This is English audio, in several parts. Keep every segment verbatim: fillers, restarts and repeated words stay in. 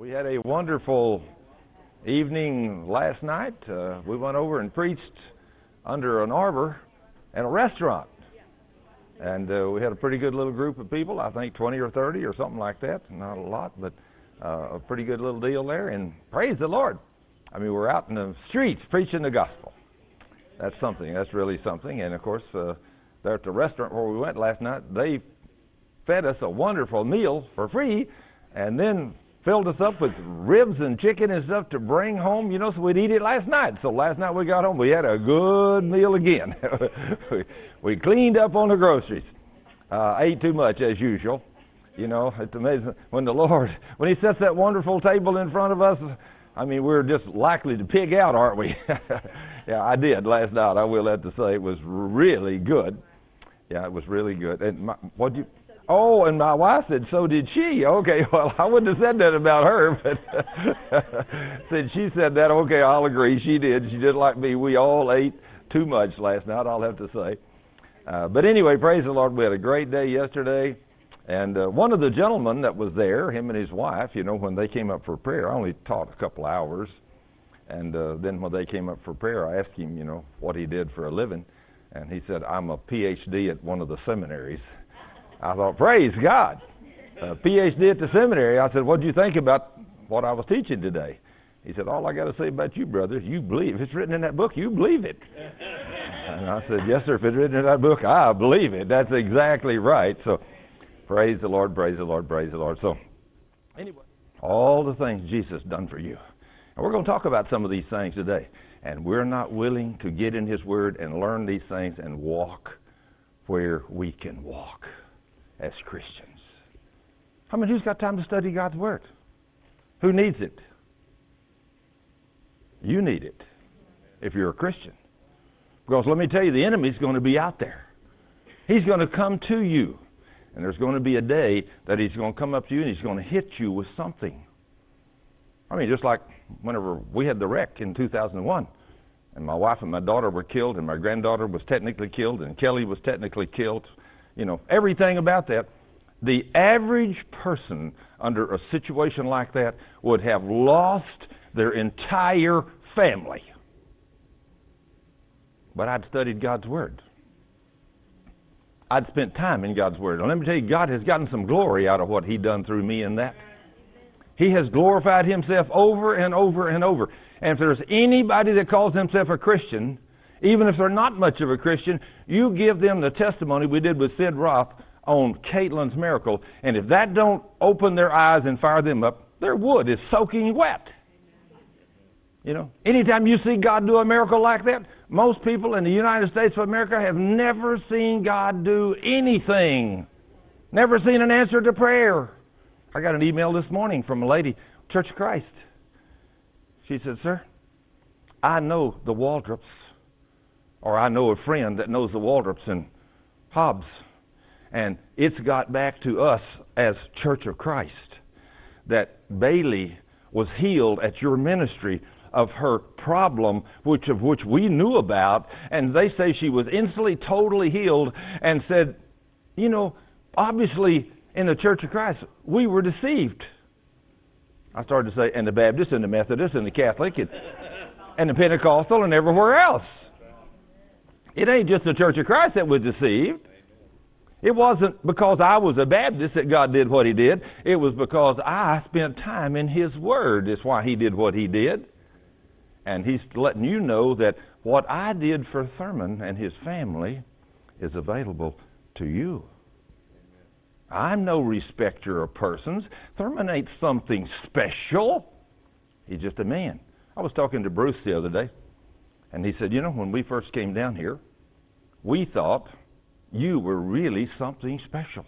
We had a wonderful evening last night. Uh, we went over and preached under an arbor at a restaurant. And uh, we had a pretty good little group of people, I think twenty or thirty or something like that. Not a lot, but uh, a pretty good little deal there. And praise the Lord. I mean, we're out in the streets preaching the gospel. That's something. That's really something. And, of course, uh, there at the restaurant where we went last night, they fed us a wonderful meal for free and then filled us up with ribs and chicken and stuff to bring home, you know, so we'd eat it last night. So last night we got home, we had a good meal again. we, we cleaned up on the groceries. Uh, ate too much as usual. You know, it's amazing when the Lord, when He sets that wonderful table in front of us, I mean, we're just likely to pig out, aren't we? Yeah, I did last night. I will have to say it was really good. Yeah, it was really good. And my, what'd you... Oh, and my wife said, so did she. Okay, well, I wouldn't have said that about her, but since she said that, okay, I'll agree. She did. She did like me. We all ate too much last night, I'll have to say. Uh, but anyway, praise the Lord. We had a great day yesterday. And uh, one of the gentlemen that was there, him and his wife, you know, when they came up for prayer, I only taught a couple hours. And uh, then when they came up for prayer, I asked him, you know, what he did for a living. And he said, I'm a P H D at one of the seminaries. I thought, praise God, a P H D at the seminary. I said, what did you think about what I was teaching today? He said, all I got to say about you, brother, is you believe. If it's written in that book, you believe it. And I said, yes, sir, if it's written in that book, I believe it. That's exactly right. So praise the Lord, praise the Lord, praise the Lord. So anyway, all the things Jesus done for you. And we're going to talk about some of these things today. And we're not willing to get in His Word and learn these things and walk where we can walk as Christians. I mean, who's got time to study God's Word? Who needs it? You need it if you're a Christian. Because let me tell you, the enemy's going to be out there. He's going to come to you. And there's going to be a day that he's going to come up to you and he's going to hit you with something. I mean, just like whenever we had the wreck in two thousand one, and my wife and my daughter were killed, and my granddaughter was technically killed, and Kelly was technically killed. You know, everything about that. The average person under a situation like that would have lost their entire family. But I'd studied God's Word. I'd spent time in God's Word. And let me tell you, God has gotten some glory out of what He done through me in that. He has glorified Himself over and over and over. And if there's anybody that calls himself a Christian, even if they're not much of a Christian, you give them the testimony we did with Sid Roth on Caitlin's miracle. And if that don't open their eyes and fire them up, their wood is soaking wet. You know, anytime you see God do a miracle like that, most people in the United States of America have never seen God do anything. Never seen an answer to prayer. I got an email this morning from a lady, Church of Christ. She said, sir, I know the Waldrops. Or I know a friend that knows the Waldrops and Hobbs. And it's got back to us as Church of Christ that Bailey was healed at your ministry of her problem, which of which we knew about. And they say she was instantly, totally healed and said, you know, obviously in the Church of Christ, we were deceived. I started to say, and the Baptist and the Methodist and the Catholic and, and the Pentecostal and everywhere else. It ain't just the Church of Christ that was deceived. It wasn't because I was a Baptist that God did what He did. It was because I spent time in His Word. That's why He did what He did. And He's letting you know that what I did for Thurman and his family is available to you. I'm no respecter of persons. Thurman ain't something special. He's just a man. I was talking to Bruce the other day. And he said, you know, when we first came down here, we thought you were really something special.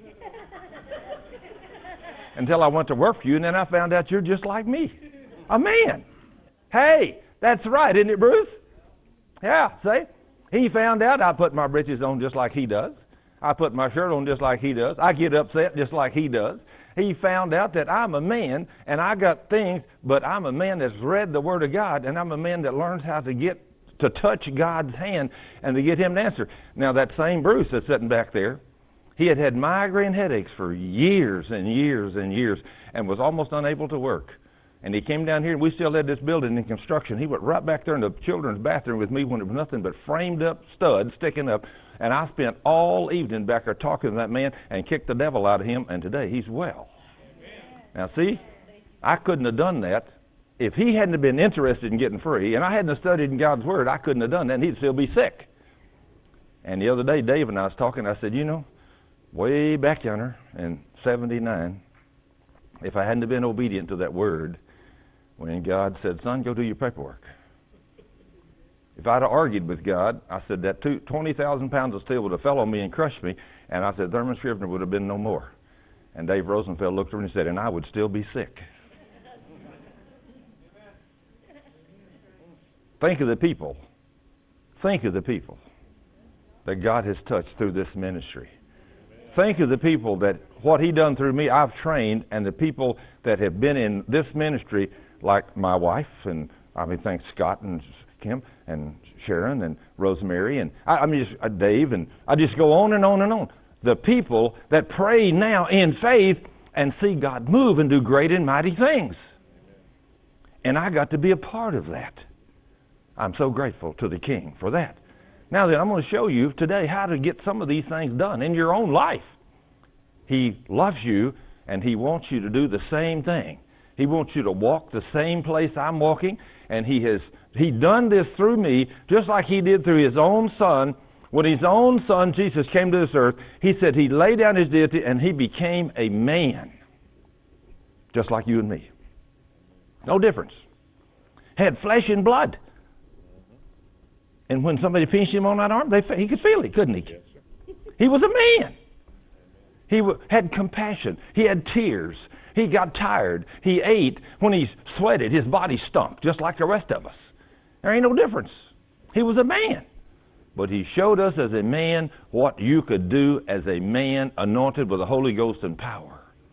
Until I went to work for you, and then I found out you're just like me. A man. Hey, that's right, isn't it, Bruce? Yeah, see? He found out I put my britches on just like he does. I put my shirt on just like he does. I get upset just like he does. He found out that I'm a man, and I got things, but I'm a man that's read the Word of God, and I'm a man that learns how to get to touch God's hand and to get Him to answer. Now, that same Bruce that's sitting back there, He had had migraine headaches for years and years and years and was almost unable to work. And he came down here, and we still had this building in construction. He went right back there in the children's bathroom with me when it was nothing but framed up studs sticking up. And I spent all evening back there talking to that man and kicked the devil out of him, and today he's well. Amen. Now see, I couldn't have done that. If he hadn't been interested in getting free, and I hadn't studied in God's Word, I couldn't have done that, and he'd still be sick. And the other day, Dave and I was talking, I said, you know, way back yonder in seventy-nine, if I hadn't been obedient to that Word, when God said, son, go do your paperwork. If I'd have argued with God, I said that two, twenty thousand pounds of steel would have fell on me and crushed me, and I said Thurman Scrivener would have been no more. And Dave Rosenfeld looked at me and said, and I would still be sick. Think of the people. Think of the people that God has touched through this ministry. Think of the people that what He done through me, I've trained, and the people that have been in this ministry, like my wife, and I mean, thanks Scott and Kim and Sharon and Rosemary, and I, I mean, just, uh, Dave, and I just go on and on and on. The people that pray now in faith and see God move and do great and mighty things. And I got to be a part of that. I'm so grateful to the King for that. Now then, I'm going to show you today how to get some of these things done in your own life. He loves you, and He wants you to do the same thing. He wants you to walk the same place I'm walking, and He has He done this through me, just like He did through His own Son. When His own Son, Jesus, came to this earth, He said He laid down His deity, and He became a man, just like you and me. No difference. Had flesh and blood. And when somebody pinched Him on that arm, they, he could feel it, couldn't he? Yes, sir. He was a man. He w- had compassion. He had tears. He got tired. He ate. When he sweated, his body stunk, just like the rest of us. There ain't no difference. He was a man. But He showed us as a man what you could do as a man anointed with the Holy Ghost and power.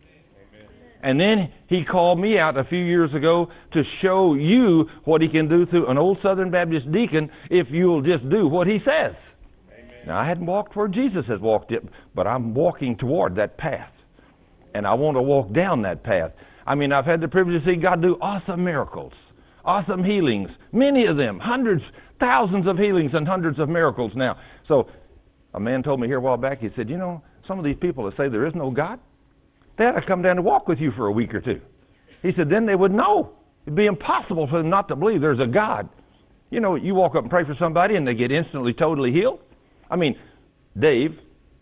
And then He called me out a few years ago to show you what He can do through an old Southern Baptist deacon if you'll just do what He says. Amen. Now, I hadn't walked where Jesus has walked it, but I'm walking toward that path. And I want to walk down that path. I mean, I've had the privilege to see God do awesome miracles, awesome healings, many of them, hundreds, thousands of healings and hundreds of miracles now. So a man told me here a while back, he said, you know, some of these people that say there is no God, they had to come down to walk with you for a week or two. He said, then they would know. It'd be impossible for them not to believe there's a God. You know, you walk up and pray for somebody and they get instantly totally healed. I mean, Dave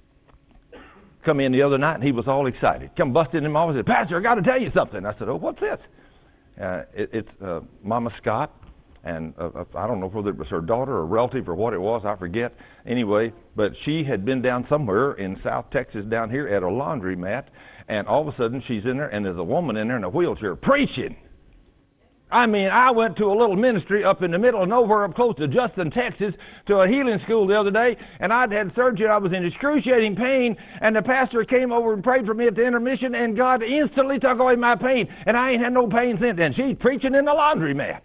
come in the other night and he was all excited. Come busting in my office and said, Pastor, I got to tell you something. I said, oh, what's this? Uh, it, it's uh, Mama Scott. And uh, I don't know whether it was her daughter or a relative or what it was, I forget. Anyway, but she had been down somewhere in South Texas down here at a laundromat, and all of a sudden she's in there, and there's a woman in there in a wheelchair preaching. I mean, I went to a little ministry up in the middle of nowhere up close to Justin, Texas, to a healing school the other day, and I'd had surgery. I was in excruciating pain, and the pastor came over and prayed for me at the intermission, and God instantly took away my pain, and I ain't had no pain since then. She's preaching in the laundromat.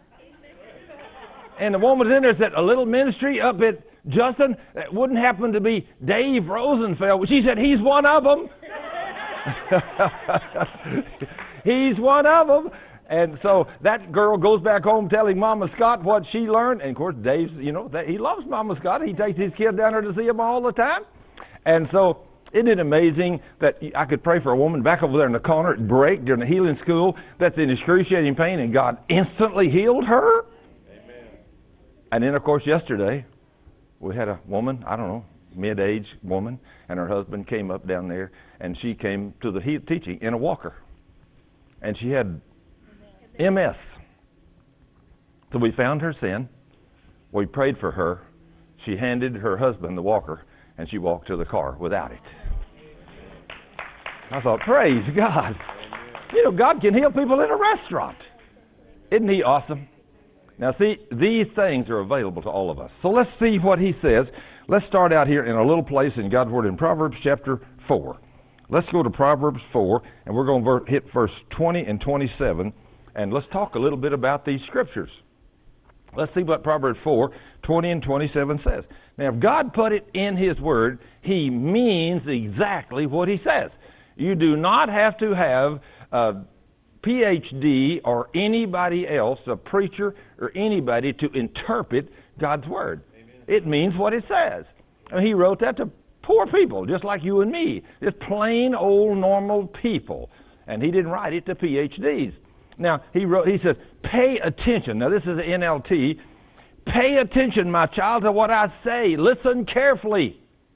And the woman was in there said, a little ministry up at Justin, that wouldn't happen to be Dave Rosenfeld. She said, he's one of them. He's one of them. And so that girl goes back home telling Mama Scott what she learned. And, of course, Dave's, you know, he loves Mama Scott. He takes his kid down there to see him all the time. And so isn't it amazing that I could pray for a woman back over there in the corner at break during the healing school that's in excruciating pain, and God instantly healed her? And then, of course, yesterday, we had a woman, I don't know, mid-age woman, and her husband came up down there, and she came to the he- teaching in a walker. And she had M S. So we found her sin. We prayed for her. She handed her husband the walker, and she walked to the car without it. I thought, praise God. You know, God can heal people in a restaurant. Isn't He awesome? Now, see, these things are available to all of us. So let's see what He says. Let's start out here in a little place in God's Word in Proverbs chapter four. Let's go to Proverbs four, and we're going to hit verse twenty and twenty-seven, and let's talk a little bit about these scriptures. Let's see what Proverbs four, twenty and twenty-seven says. Now, if God put it in His Word, He means exactly what He says. You do not have to have a P H D or anybody else, a preacher or anybody, to interpret God's Word. Amen. It means what it says. And He wrote that to poor people, just like you and me. Just plain old normal people. And He didn't write it to P H Ds. Now, he wrote, he says, pay attention. Now, this is the N L T. Pay attention, my child, to what I say. Listen carefully.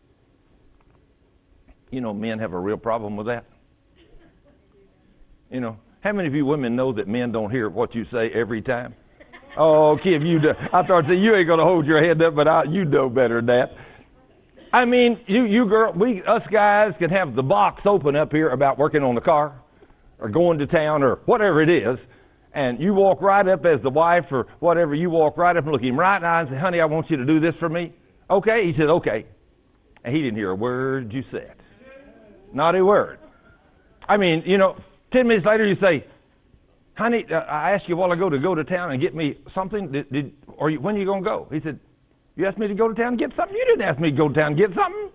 You know, men have a real problem with that. You know, how many of you women know that men don't hear what you say every time? Oh, Kim, you do. I thought that you ain't going to hold your head up, but I, you know better than that. I mean, you, you girl, we, us guys can have the box open up here about working on the car, or going to town, or whatever it is, and you walk right up as the wife or whatever, you walk right up and look him right in the eye and say, honey, I want you to do this for me. Okay? He said, okay. And he didn't hear a word you said. Not a word. I mean, you know, ten minutes later you say, honey, uh, I asked you a while ago to go to town and get me something. Did, did or you, when are you going to go? He said, you asked me to go to town and get something? You didn't ask me to go to town and get something.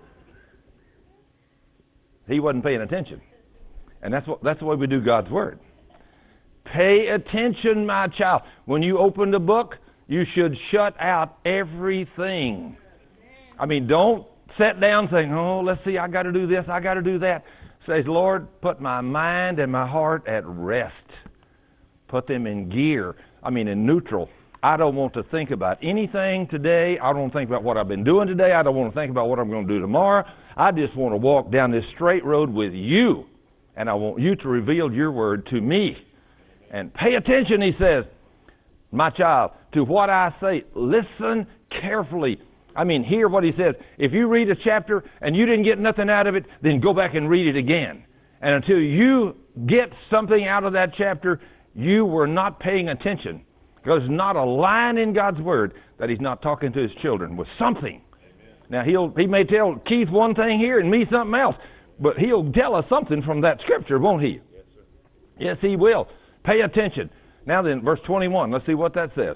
He wasn't paying attention. And that's what that's the way we do God's Word. Pay attention, my child. When you open the book, you should shut out everything. I mean, don't sit down saying, oh, let's see, I got to do this, I got to do that. Says, Lord, put my mind and my heart at rest. Put them in gear. I mean, in neutral. I don't want to think about anything today. I don't want to think about what I've been doing today. I don't want to think about what I'm going to do tomorrow. I just want to walk down this straight road with you. And I want you to reveal your word to me. And pay attention, he says, my child, to what I say. Listen carefully. I mean, hear what he says. If you read a chapter and you didn't get nothing out of it, then go back and read it again. And until you get something out of that chapter, you were not paying attention. Because there's not a line in God's Word that He's not talking to His children with something. Amen. Now, he'll he may tell Keith one thing here and me something else. But He'll tell us something from that Scripture, won't He? Yes, sir. Yes, He will. Pay attention. Now then, verse twenty-one, let's see what that says.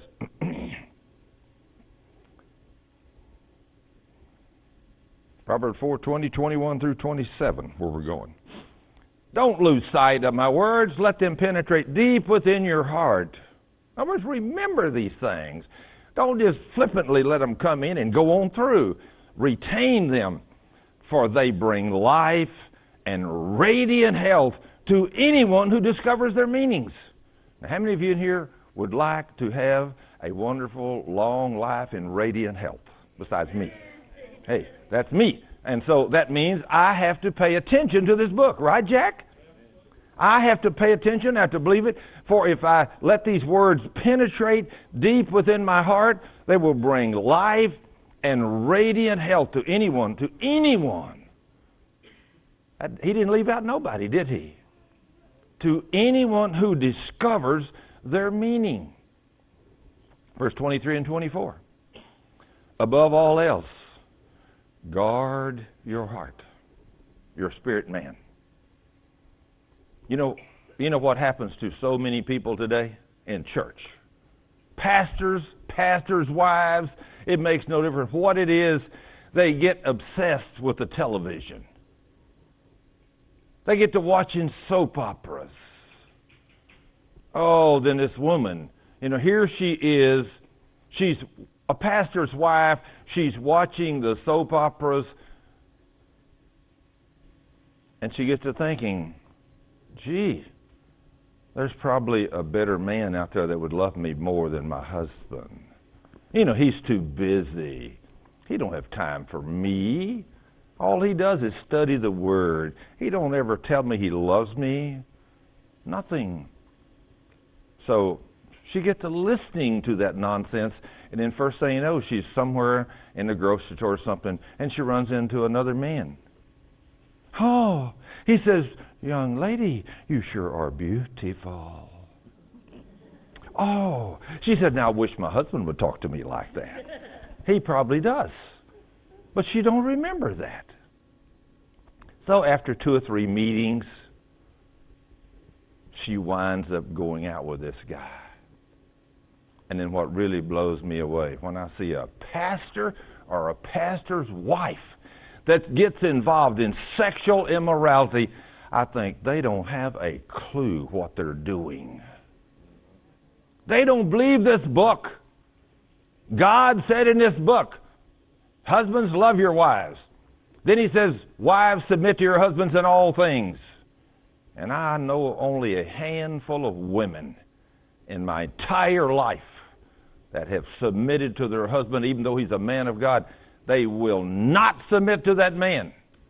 Proverbs four, twenty, twenty-one through twenty-seven, where we're going. Don't lose sight of my words. Let them penetrate deep within your heart. In other words, remember these things. Don't just flippantly let them come in and go on through. Retain them. For they bring life and radiant health to anyone who discovers their meanings. Now, how many of you in here would like to have a wonderful, long life and radiant health besides me? Hey, that's me. And so that means I have to pay attention to this book. Right, Jack? I have to pay attention. I have to believe it. For if I let these words penetrate deep within my heart, they will bring life and radiant health to anyone, to anyone. He didn't leave out nobody, did he? To anyone who discovers their meaning. Verse twenty-three and twenty-four. Above all else, guard your heart, your spirit man. You know, you know what happens to so many people today in church? Pastors, pastors' wives, it makes no difference what it is. They get obsessed with the television. They get to watching soap operas. Oh, then this woman, you know, here she is. She's a pastor's wife. She's watching the soap operas. And she gets to thinking, gee, there's probably a better man out there that would love me more than my husband. You know, he's too busy. He don't have time for me. All he does is study the Word. He don't ever tell me he loves me. Nothing. So she gets to listening to that nonsense, and then first thing you know, she's somewhere in the grocery store or something, and she runs into another man. Oh, he says, young lady, you sure are beautiful. Oh, she said, now I wish my husband would talk to me like that. He probably does. But she don't remember that. So after two or three meetings, she winds up going out with this guy. And then what really blows me away, when I see a pastor or a pastor's wife that gets involved in sexual immorality, I think they don't have a clue what they're doing. They don't believe this book. God said in this book, husbands, love your wives. Then he says, wives, submit to your husbands in all things. And I know only a handful of women in my entire life that have submitted to their husband, even though he's a man of God. They will not submit to that man.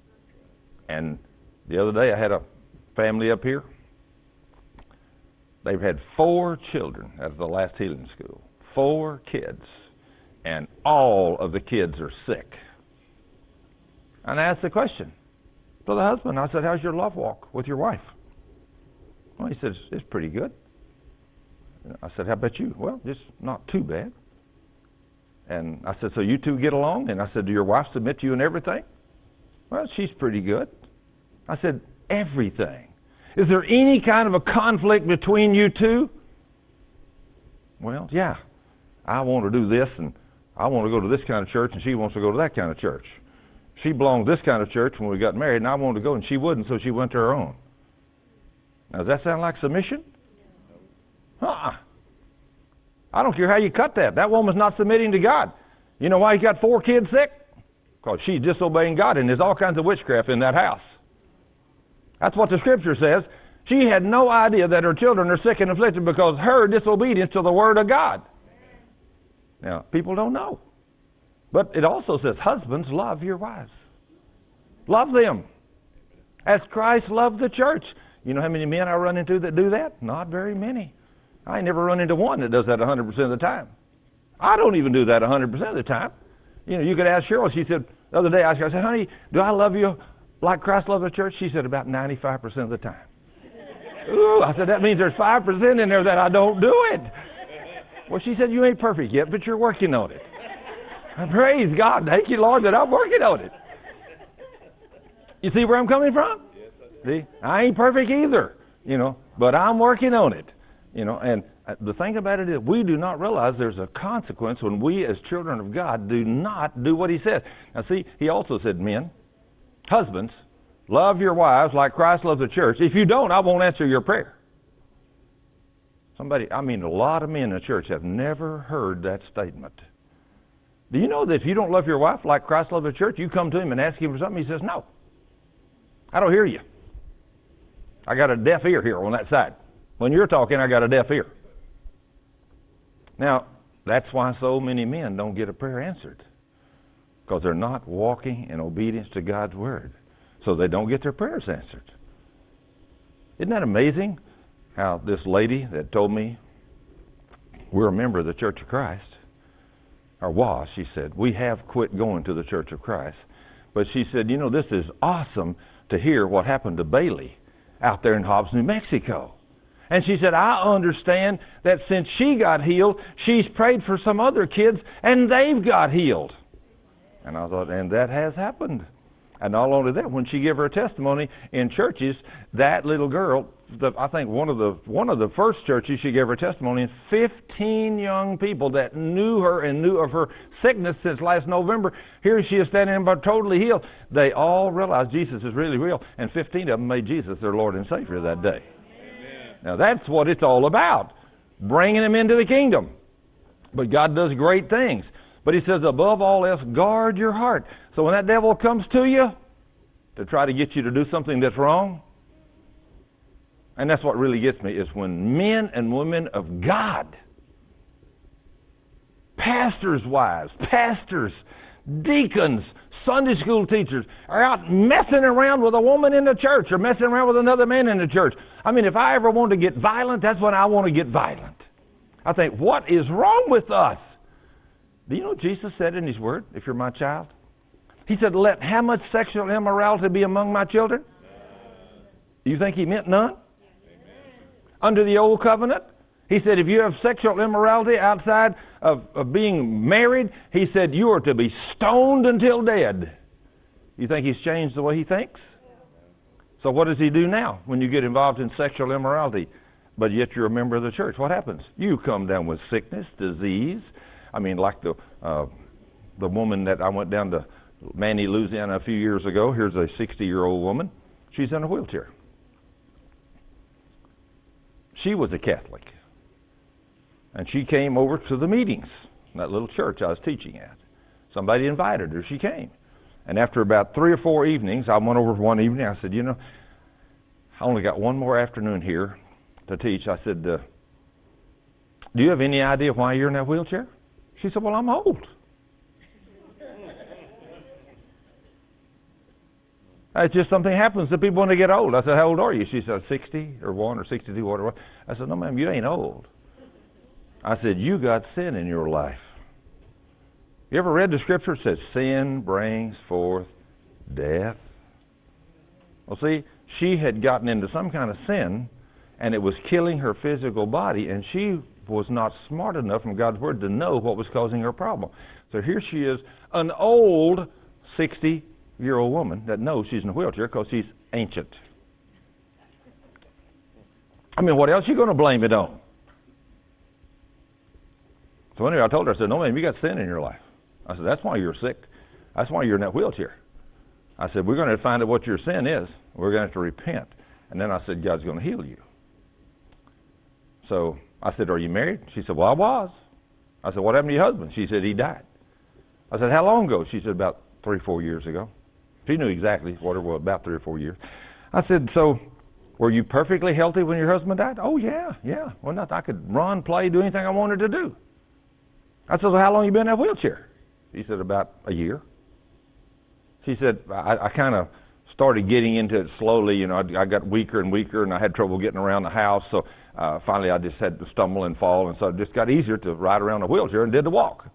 And the other day I had a family up here. They've had four children at the last healing school. Four kids. And all of the kids are sick. And I asked the question to the husband. I said, how's your love walk with your wife? Well, he says, it's pretty good. I said, how about you? Well, just not too bad. And I said, so you two get along? And I said, do your wife submit to you in everything? Well, she's pretty good. I said, everything. Is there any kind of a conflict between you two? Well, yeah. I want to do this, and I want to go to this kind of church, and she wants to go to that kind of church. She belonged to this kind of church when we got married, and I wanted to go, and she wouldn't, so she went to her own. Now, does that sound like submission? Uh-uh. I don't care how you cut that. That woman's not submitting to God. You know why he got four kids sick? Because she's disobeying God, and there's all kinds of witchcraft in that house. That's what the Scripture says. She had no idea that her children are sick and afflicted because her disobedience to the Word of God. Now, people don't know. But it also says, husbands, love your wives. Love them. As Christ loved the church. You know how many men I run into that do that? Not very many. I ain't never run into one that does that one hundred percent of the time. I don't even do that one hundred percent of the time. You know, you could ask Cheryl. She said, the other day, I asked her, I said, honey, do I love you like Christ loved the church? She said, about ninety-five percent of the time. Ooh, I said, that means there's five percent in there that I don't do it. Well, she said, you ain't perfect yet, but you're working on it. I praise God. Thank you, Lord, that I'm working on it. You see where I'm coming from? Yes, I do. See, I ain't perfect either, you know, but I'm working on it. You know, and the thing about it is we do not realize there's a consequence when we as children of God do not do what he said. Now see, he also said, men, husbands, love your wives like Christ loves the church. If you don't, I won't answer your prayer. Somebody, I mean, a lot of men in the church have never heard that statement. Do you know that if you don't love your wife like Christ loved the church, you come to him and ask him for something, he says, no. I don't hear you. I got a deaf ear here on that side. When you're talking, I got a deaf ear. Now, that's why so many men don't get a prayer answered. Because they're not walking in obedience to God's Word. So they don't get their prayers answered. Isn't that amazing how this lady that told me we're a member of the Church of Christ, or was, she said, we have quit going to the Church of Christ. But she said, you know, this is awesome to hear what happened to Bailey out there in Hobbs, New Mexico. And she said, I understand that since she got healed, she's prayed for some other kids, and they've got healed. And I thought, and that has happened. And not only that, when she gave her testimony in churches, that little girl, the, I think one of the one of the first churches she gave her testimony in, fifteen young people that knew her and knew of her sickness since last November, here she is standing there totally healed. They all realized Jesus is really real, and fifteen of them made Jesus their Lord and Savior that day. Now that's what it's all about, bringing them into the kingdom. But God does great things. But he says, above all else, guard your heart. So when that devil comes to you to try to get you to do something that's wrong, and that's what really gets me, is when men and women of God, pastors' wives, pastors, deacons, Sunday school teachers are out messing around with a woman in the church or messing around with another man in the church. I mean, if I ever want to get violent, that's when I want to get violent. I think, what is wrong with us? Do you know what Jesus said in his word, if you're my child? He said, let how much sexual immorality be among my children? Do you think he meant none? Under the old covenant, he said, if you have sexual immorality outside of, of being married, he said, you are to be stoned until dead. You think he's changed the way he thinks? So what does he do now when you get involved in sexual immorality? but yet you're a member of the church. What happens? You come down with sickness, disease. I mean, like the uh, the woman that I went down to Manny, Louisiana a few years ago. Here's a sixty-year-old woman. She's in a wheelchair. She was a Catholic. And she came over to the meetings, that little church I was teaching at. Somebody invited her. She came. And after about three or four evenings, I went over one evening. I said, you know, I only got one more afternoon here to teach. I said, uh, do you have any idea why you're in that wheelchair? She said, well, I'm old. It's just something happens to people when they get old. I said, how old are you? She said, sixty or one or sixty-two, whatever. I said, no, ma'am, you ain't old. I said, you got sin in your life. You ever read the scripture? It says, sin brings forth death. Well, see, she had gotten into some kind of sin, and it was killing her physical body, and she was not smart enough from God's Word to know what was causing her problem. So here she is, an old sixty-year-old woman that knows she's in a wheelchair because she's ancient. I mean, what else are you going to blame it on? So anyway, I told her, I said, no, ma'am, you got sin in your life. I said, that's why you're sick. That's why you're in that wheelchair. I said, we're going to find out what your sin is. We're going to have to repent. And then I said, God's going to heal you. So I said, are you married? She said, well, I was. I said, what happened to your husband? She said, he died. I said, how long ago? She said, about three, four years ago. She knew exactly what it was, about three or four years. I said, so were you perfectly healthy when your husband died? Oh, yeah, yeah. Well, nothing. I could run, play, do anything I wanted to do. I said, well, how long you been in that wheelchair? He said, about a year. She said, I, I kind of started getting into it slowly. You know, I, I got weaker and weaker, and I had trouble getting around the house. So uh, finally I just had to stumble and fall, and so it just got easier to ride around a wheelchair and did the walk.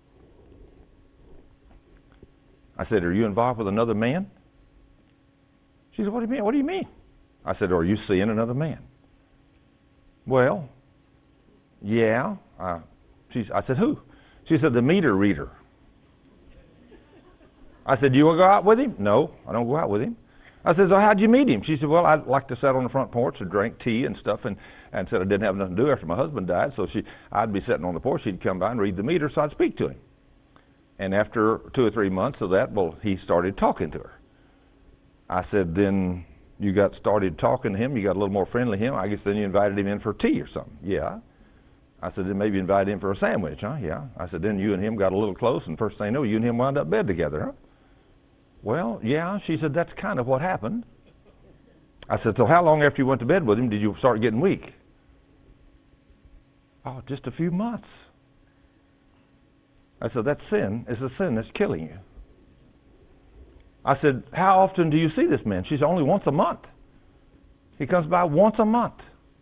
I said, are you involved with another man? She said, what do you mean? What do you mean? I said, are you seeing another man? Well, yeah. Uh, she, I said, who? She said, the meter reader. I said, do you want to go out with him? No, I don't go out with him. I said, so how'd you meet him? She said, well, I'd like to sit on the front porch and drink tea and stuff, and, and said I didn't have nothing to do after my husband died, so she, I'd be sitting on the porch, he'd come by and read the meter, so I'd speak to him. And after two or three months of that, well, he started talking to her. I said, then you got started talking to him, you got a little more friendly to him, I guess then you invited him in for tea or something. Yeah. I said, then maybe invite him for a sandwich, huh? Yeah. I said, then you and him got a little close, and first thing you know, you and him wound up in bed together, huh? Well, yeah. She said, that's kind of what happened. I said, so how long after you went to bed with him did you start getting weak? Oh, just a few months. I said, that sin is a sin that's killing you. I said, how often do you see this man? She said, only once a month. He comes by once a month.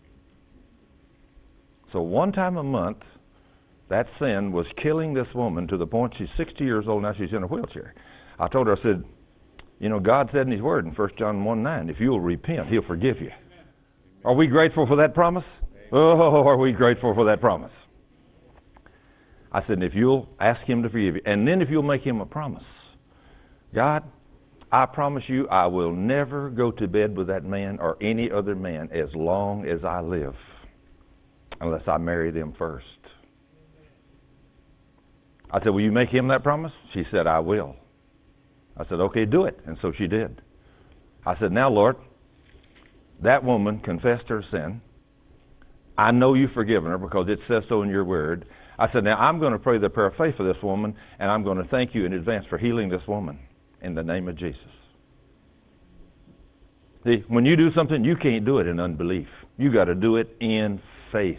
So one time a month, that sin was killing this woman to the point she's sixty years old now, she's in a wheelchair. I told her, I said, you know, God said in His Word in First John one nine, if you'll repent, He'll forgive you. Are we grateful for that promise? Oh, are we grateful for that promise? I said, if you'll ask Him to forgive you, and then if you'll make Him a promise, God, I promise you I will never go to bed with that man or any other man as long as I live, unless I marry them first. I said, will you make him that promise? She said, I will. I said, okay, do it. And so she did. I said, now, Lord, that woman confessed her sin. I know you've forgiven her because it says so in your word. I said, now I'm going to pray the prayer of faith for this woman, and I'm going to thank you in advance for healing this woman in the name of Jesus. See, when you do something, you can't do it in unbelief. You got to do it in faith.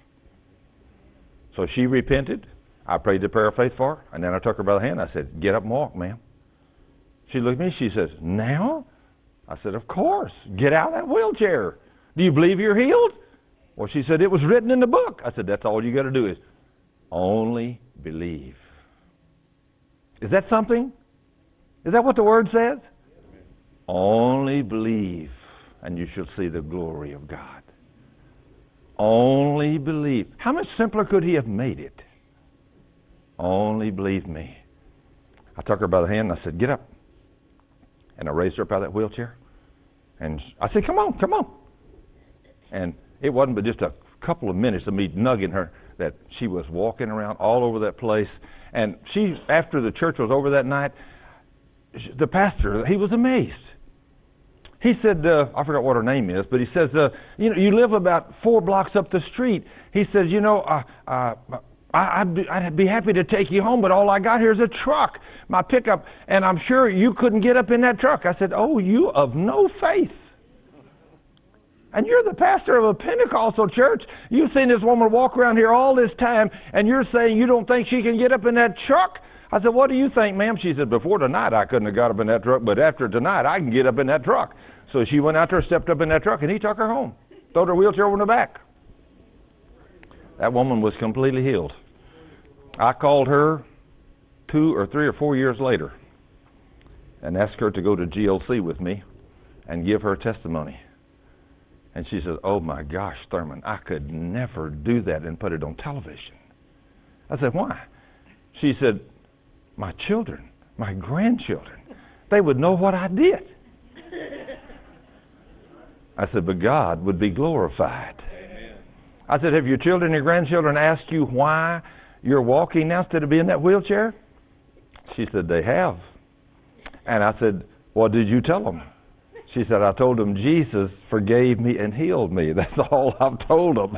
So she repented. I prayed the prayer of faith for her, and then I took her by the hand. I said, get up and walk, ma'am. She looked at me. She says, now? I said, of course. Get out of that wheelchair. Do you believe you're healed? Well, she said, it was written in the book. I said, that's all you got to do is only believe. Is that something? Is that what the Word says? Only believe, and you shall see the glory of God. Only believe. How much simpler could He have made it? Only believe me. I took her by the hand and I said, get up. And I raised her up out of that wheelchair. And I said, come on, come on. And it wasn't but just a couple of minutes of me nugging her that she was walking around all over that place. And she, after the church was over that night, the pastor, he was amazed. He said, uh, I forgot what her name is, but he says, uh, you know, you live about four blocks up the street. He says, you know, uh, uh, I, I'd, be, I'd be happy to take you home, but all I got here is a truck, my pickup, and I'm sure you couldn't get up in that truck. I said, oh, you of no faith. And you're the pastor of a Pentecostal church. You've seen this woman walk around here all this time, and you're saying you don't think she can get up in that truck? I said, what do you think, ma'am? She said, before tonight I couldn't have got up in that truck, but after tonight I can get up in that truck. So she went out there, stepped up in that truck, and he took her home. Throwed her wheelchair over in the back. That woman was completely healed. I called her two or three or four years later and asked her to go to G L C with me and give her testimony. And she said, oh my gosh, Thurman, I could never do that and put it on television. I said, why? She said, my children, my grandchildren, they would know what I did. I said, but God would be glorified. Amen. I said, have your children and your grandchildren asked you why you're walking now instead of being in that wheelchair? She said, they have. And I said, what did you tell them? She said, I told them Jesus forgave me and healed me. That's all I've told them.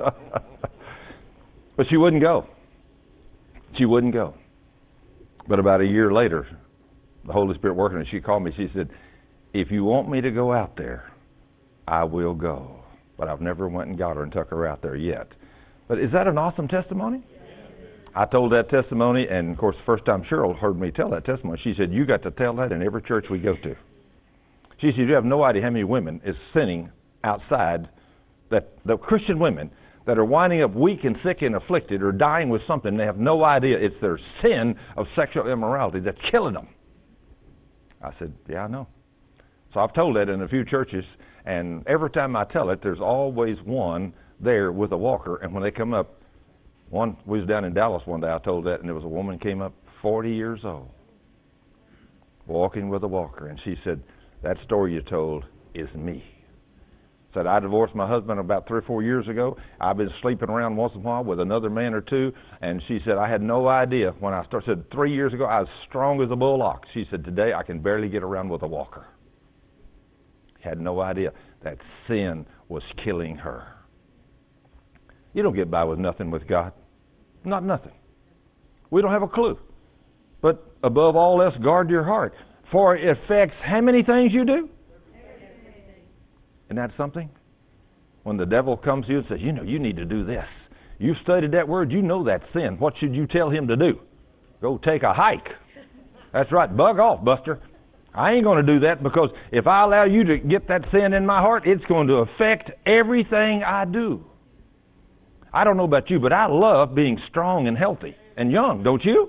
But she wouldn't go. She wouldn't go. But about a year later, the Holy Spirit working, and she called me. She said, if you want me to go out there, I will go. But I've never went and got her and took her out there yet. But is that an awesome testimony? I told that testimony, and of course, the first time Cheryl heard me tell that testimony, she said, you got to tell that in every church we go to. She said, you have no idea how many women is sinning outside, that the Christian women that are winding up weak and sick and afflicted or dying with something. They have no idea it's their sin of sexual immorality that's killing them. I said, yeah, I know. So I've told that in a few churches, and every time I tell it, there's always one there with a walker. And when they come up, one, we was down in Dallas one day, I told that, and there was a woman came up, forty years old, walking with a walker. And she said, that story you told is me. Said, I divorced my husband about three or four years ago. I've been sleeping around once in a while with another man or two. And she said, I had no idea when I started. Said, three years ago, I was strong as a bull ox. She said, today I can barely get around with a walker. Had no idea that sin was killing her. You don't get by with nothing with God. Not nothing. We don't have a clue. But above all else, guard your heart. For it affects how many things you do? Isn't that something? When the devil comes to you and says, you know, you need to do this. You've studied that word. You know that's sin. What should you tell him to do? Go take a hike. That's right. Bug off, Buster. I ain't going to do that, because if I allow you to get that sin in my heart, it's going to affect everything I do. I don't know about you, but I love being strong and healthy and young, don't you?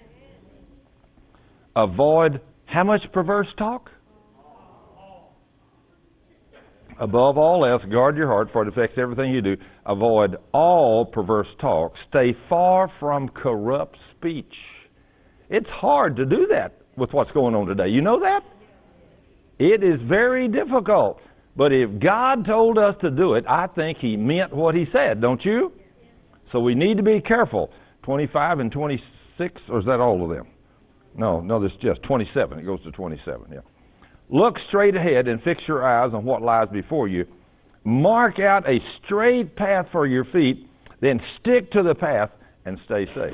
Avoid how much perverse talk? Above all else, guard your heart, for it affects everything you do. Avoid all perverse talk. Stay far from corrupt speech. It's hard to do that with what's going on today. You know that? It is very difficult. But if God told us to do it, I think He meant what He said, don't you? So we need to be careful. twenty-five and twenty-six, or is that all of them? No, no, there's just twenty-seven. It goes to twenty-seven, yeah. Look straight ahead and fix your eyes on what lies before you. Mark out a straight path for your feet, then stick to the path and stay safe.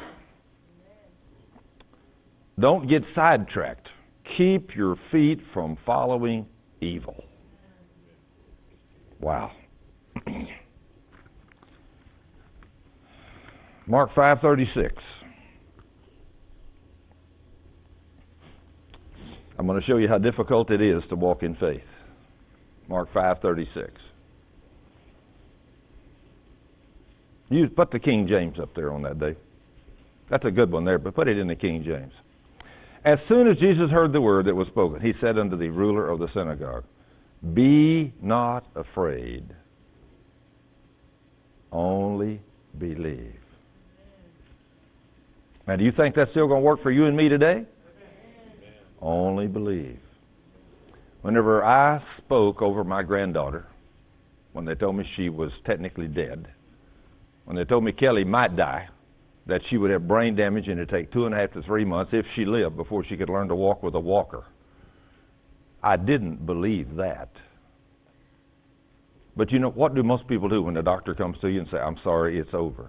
Don't get sidetracked. Keep your feet from following evil. Wow. Mark five thirty-six. I'm going to show you how difficult it is to walk in faith. Mark five thirty-six. You put the King James up there on that day. That's a good one there, but put it in the King James. As soon as Jesus heard the word that was spoken, he said unto the ruler of the synagogue, be not afraid, only believe. Now, do you think that's still going to work for you and me today? Only believe. Whenever I spoke over my granddaughter, when they told me she was technically dead, when they told me Kelly might die, that she would have brain damage and it'd take two and a half to three months if she lived before she could learn to walk with a walker. I didn't believe that. But you know, what do most people do when the doctor comes to you and say, I'm sorry, it's over?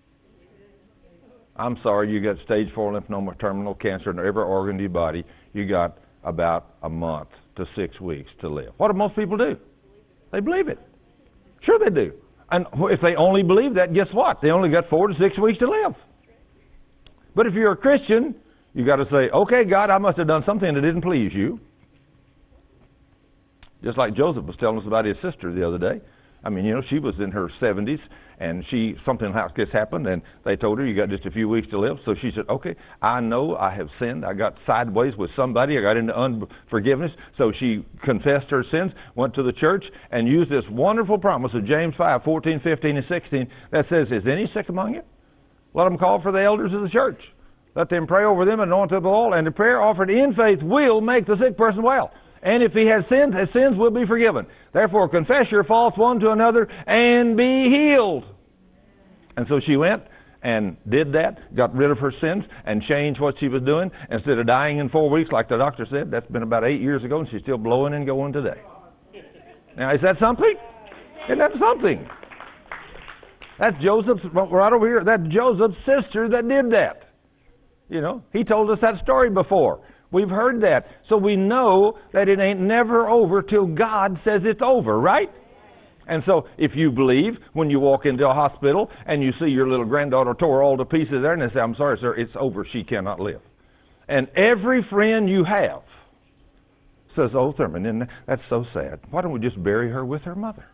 I'm sorry, you got stage four lymphoma, terminal cancer in every organ of your body. You got about a month to six weeks to live. What do most people do? They believe it. Sure they do. And if they only believe that, guess what? They only got four to six weeks to live. But if you're a Christian, you got to say, okay, God, I must have done something that didn't please you. Just like Joseph was telling us about his sister the other day. I mean, you know, she was in her seventies, and she something like this happened, and they told her, you got just a few weeks to live. So she said, okay, I know I have sinned. I got sideways with somebody. I got into unforgiveness. So she confessed her sins, went to the church, and used this wonderful promise of James five, fourteen, fifteen, and sixteen that says, is any sick among you? Let them call for the elders of the church. Let them pray over them and anoint them with oil, and the prayer offered in faith will make the sick person well. And if he has sinned, his sins will be forgiven. Therefore, confess your faults one to another and be healed. And so she went and did that, got rid of her sins, and changed what she was doing. Instead of dying in four weeks, like the doctor said, that's been about eight years ago, and she's still blowing and going today. Now, is that something? Isn't that something? That's Joseph's, right over here, that's Joseph's sister that did that. You know, he told us that story before. We've heard that. So we know that it ain't never over till God says it's over, right? And so if you believe, when you walk into a hospital and you see your little granddaughter tore all to pieces there, and they say, I'm sorry, sir, it's over. She cannot live. And every friend you have says, oh, Thurman, isn't that, that's so sad. Why don't we just bury her with her mother?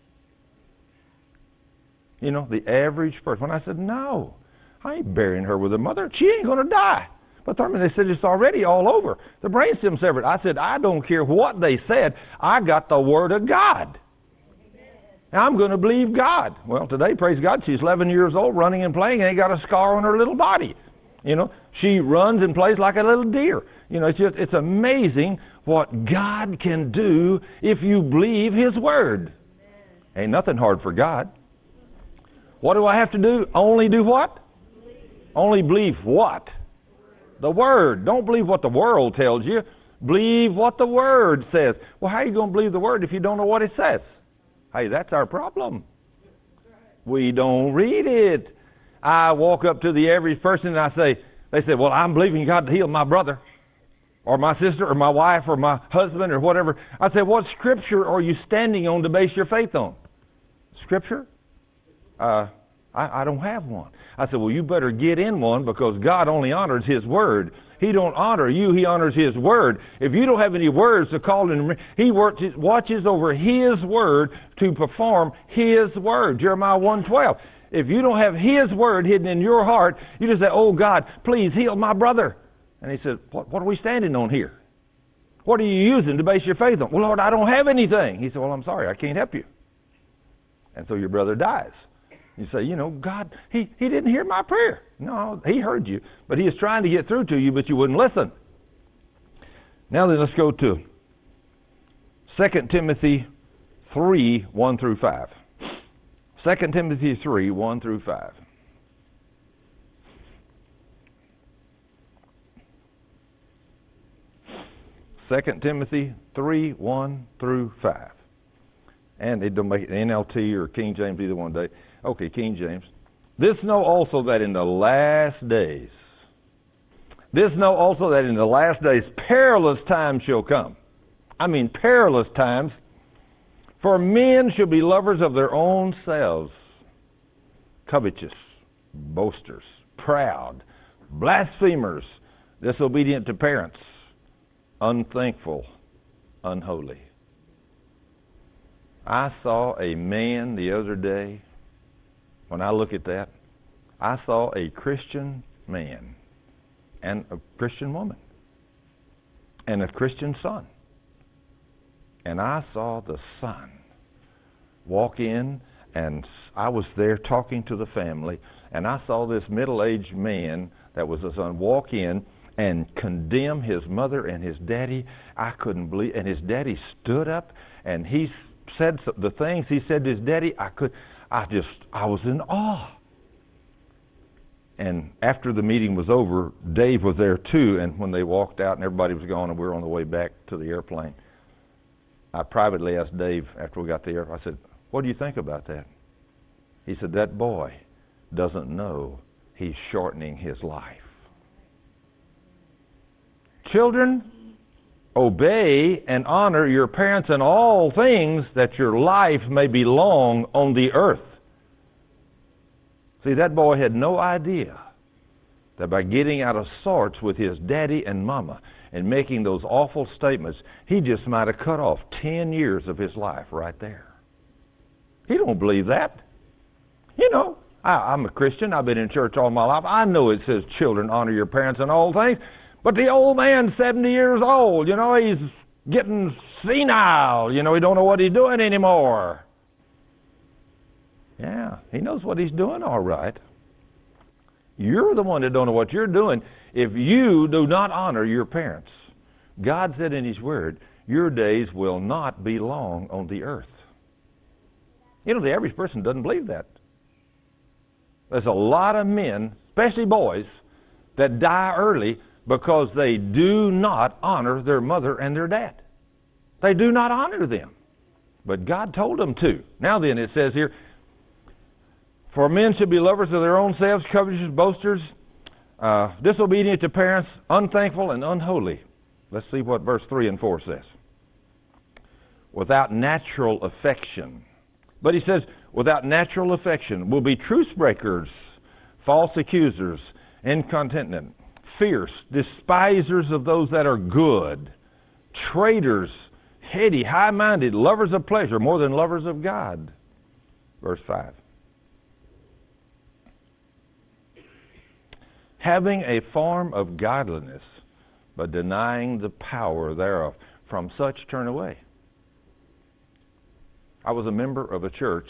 You know, the average person. When I said, no, I ain't burying her with her mother. She ain't going to die. But Thurman, they said it's already all over. The brainstem severed. I said, I don't care what they said. I got the Word of God. Now I'm going to believe God. Well, today, praise God, she's eleven years old, running and playing, and ain't got a scar on her little body. You know, she runs and plays like a little deer. You know, it's just, it's amazing what God can do if you believe His Word. Ain't nothing hard for God. What do I have to do? Only do what? Only believe what? The Word. Don't believe what the world tells you. Believe what the Word says. Well, how are you going to believe the Word if you don't know what it says? Hey, that's our problem. We don't read it. I walk up to the average person and I say, they say, well, I'm believing God to heal my brother or my sister or my wife or my husband or whatever. I say, what Scripture are you standing on to base your faith on? Scripture? Uh... I, I don't have one. I said, well, you better get in one because God only honors His Word. He don't honor you. He honors His Word. If you don't have any words to call in, He works, watches over His Word to perform His Word. Jeremiah one twelve. If you don't have His Word hidden in your heart, you just say, oh, God, please heal my brother. And He said, what, what are we standing on here? What are you using to base your faith on? Well, Lord, I don't have anything. He said, well, I'm sorry, I can't help you. And so your brother dies. You say, you know, God, he, he didn't hear my prayer. No, He heard you, but He is trying to get through to you, but you wouldn't listen. Now then, let's go to Second Timothy three, one through five. Second Timothy three, one through five. Second Timothy three, one through five. And it don't make it N L T or King James, either one day. Okay, King James. This know also that in the last days, this know also that in the last days perilous times shall come. I mean perilous times. For men shall be lovers of their own selves, covetous, boasters, proud, blasphemers, disobedient to parents, unthankful, unholy. I saw a man the other day. When I look at that, I saw a Christian man and a Christian woman and a Christian son. And I saw the son walk in, and I was there talking to the family, and I saw this middle-aged man that was a son walk in and condemn his mother and his daddy. I couldn't believe, and his daddy stood up and he said so, the things he said to his daddy, I could, I just, I was in awe. And after the meeting was over, Dave was there too, and when they walked out and everybody was gone and we were on the way back to the airplane, I privately asked Dave after we got there, I said, what do you think about that? He said, that boy doesn't know he's shortening his life. Children, obey and honor your parents in all things, that your life may be long on the earth. See, that boy had no idea that by getting out of sorts with his daddy and mama and making those awful statements, he just might have cut off ten years of his life right there. He don't believe that. You know, I, I'm a Christian. I've been in church all my life. I know it says, children, honor your parents in all things. But the old man's seventy years old. You know, he's getting senile. You know, he don't know what he's doing anymore. Yeah, he knows what he's doing all right. You're the one that don't know what you're doing if you do not honor your parents. God said in his word, your days will not be long on the earth. You know, the average person doesn't believe that. There's a lot of men, especially boys, that die early because they do not honor their mother and their dad. They do not honor them. But God told them to. Now then, it says here, for men should be lovers of their own selves, covetous, boasters, uh, disobedient to parents, unthankful and unholy. Let's see what verse three and four says. Without natural affection. But he says, without natural affection will be truce breakers, false accusers, incontinent, fierce, despisers of those that are good, traitors, heady, high-minded, lovers of pleasure more than lovers of God. Verse five. Having a form of godliness, but denying the power thereof. From such turn away. I was a member of a church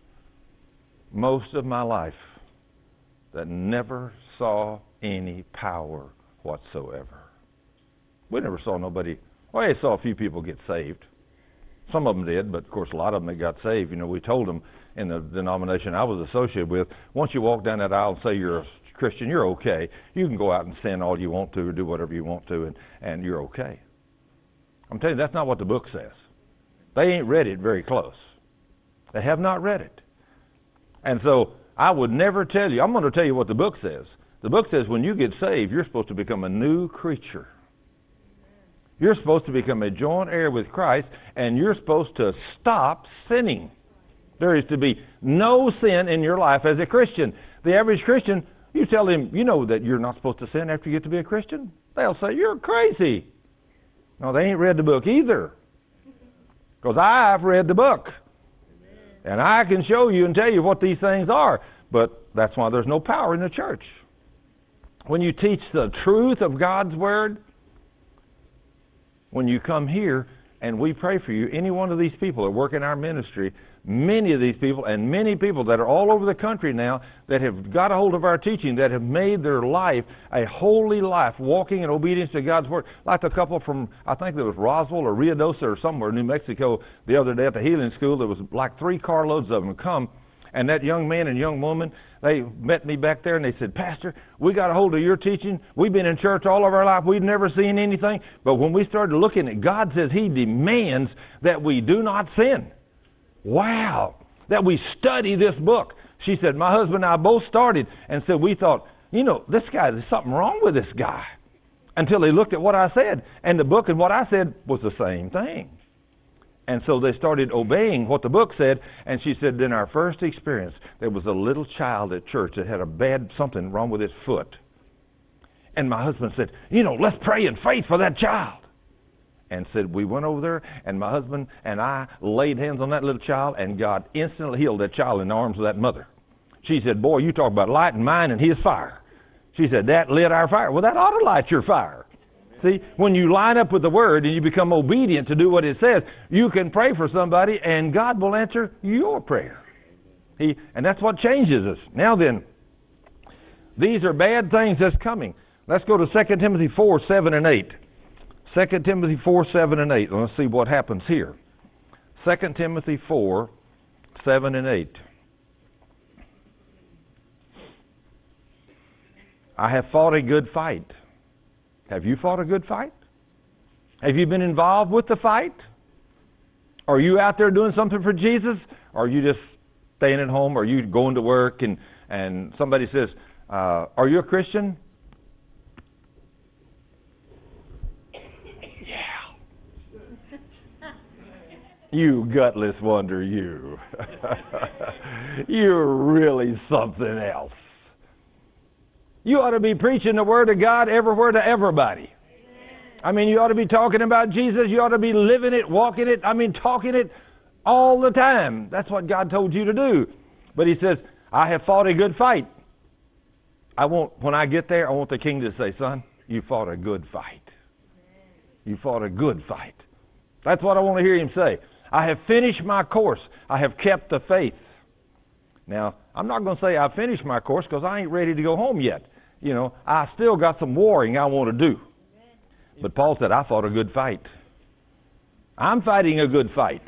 most of my life that never saw any power whatsoever. We never saw nobody. Well, I saw a few people get saved. Some of them did, but of course a lot of them that got saved. You know, we told them in the denomination I was associated with, once you walk down that aisle and say you're a Christian, you're okay. You can go out and sin all you want to or do whatever you want to, and, and you're okay. I'm telling you, that's not what the book says. They ain't read it very close. They have not read it. And so I would never tell you, I'm going to tell you what the book says. The book says when you get saved, you're supposed to become a new creature. You're supposed to become a joint heir with Christ, and you're supposed to stop sinning. There is to be no sin in your life as a Christian. The average Christian, you tell them, you know that you're not supposed to sin after you get to be a Christian? They'll say, you're crazy. No, they ain't read the book either. Because I've read the book. And I can show you and tell you what these things are. But that's why there's no power in the church. When you teach the truth of God's Word, when you come here and we pray for you, any one of these people that work in our ministry, many of these people and many people that are all over the country now that have got a hold of our teaching, that have made their life a holy life, walking in obedience to God's Word. Like the couple from, I think it was Roswell or Ruidoso or somewhere in New Mexico the other day at the healing school. There was like three carloads of them come. And that young man and young woman, they met me back there and they said, Pastor, we got a hold of your teaching. We've been in church all of our life. We've never seen anything. But when we started looking at, God says He demands that we do not sin. Wow. That we study this book. She said, my husband and I both started and said, we thought, you know, this guy, there's something wrong with this guy. Until he looked at what I said. And the book and what I said was the same thing. And so they started obeying what the book said. And she said, in our first experience, there was a little child at church that had a bad something wrong with his foot. And my husband said, you know, let's pray in faith for that child. And said, we went over there, and my husband and I laid hands on that little child, and God instantly healed that child in the arms of that mother. She said, boy, you talk about lighting mine and his fire. She said, that lit our fire. Well, that ought to light your fire. See, when you line up with the Word and you become obedient to do what it says, you can pray for somebody and God will answer your prayer. He, and that's what changes us. Now then, these are bad things that's coming. Let's go to Second Timothy four, seven and eight. Second Timothy four, seven and eight. Let's see what happens here. Second Timothy four, seven and eight. I have fought a good fight. Have you fought a good fight? Have you been involved with the fight? Are you out there doing something for Jesus? Or are you just staying at home? Or are you going to work and, and somebody says, uh, are you a Christian? Yeah. You gutless wonder, you. You're really something else. You ought to be preaching the Word of God everywhere to everybody. I mean, you ought to be talking about Jesus. You ought to be living it, walking it. I mean, talking it all the time. That's what God told you to do. But He says, I have fought a good fight. I want, when I get there, I want the King to say, son, you fought a good fight. You fought a good fight. That's what I want to hear Him say. I have finished my course. I have kept the faith. Now, I'm not going to say I finished my course because I ain't ready to go home yet. You know, I still got some warring I want to do. But Paul said, I fought a good fight. I'm fighting a good fight.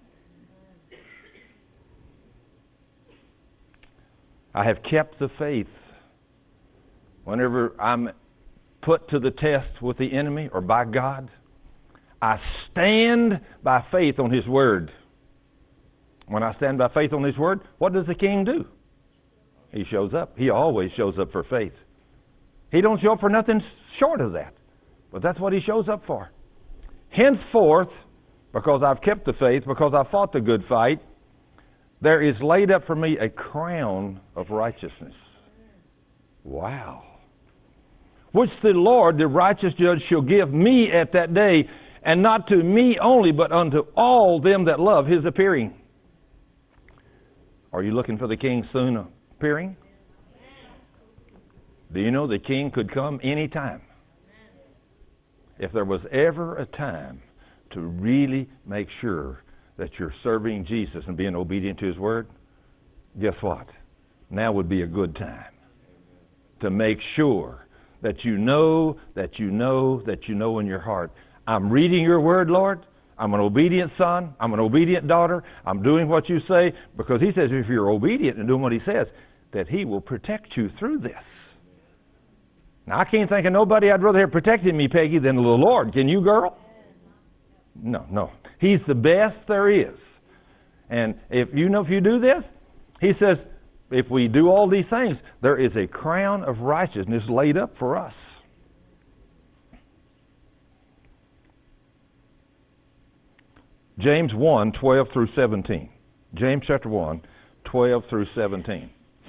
I have kept the faith. Whenever I'm put to the test with the enemy or by God, I stand by faith on His Word. When I stand by faith on His Word, what does the King do? He shows up. He always shows up for faith. He don't show up for nothing short of that. But that's what He shows up for. Henceforth, because I've kept the faith, because I fought the good fight, there is laid up for me a crown of righteousness. Wow. Which the Lord, the righteous judge, shall give me at that day, and not to me only, but unto all them that love His appearing. Are you looking for the King soon appearing? Do you know the King could come any time? If there was ever a time to really make sure that you're serving Jesus and being obedient to His Word, guess what? Now would be a good time to make sure that you know, that you know, that you know in your heart, I'm reading Your Word, Lord. I'm an obedient son. I'm an obedient daughter. I'm doing what You say, because He says if you're obedient and doing what He says, that He will protect you through this. Now, I can't think of nobody I'd rather have protecting me, Peggy, than the Lord. Can you, girl? No, no. He's the best there is. And if you know, if you do this, He says, if we do all these things, there is a crown of righteousness laid up for us. James one, twelve through seventeen. James chapter one, twelve through seventeen.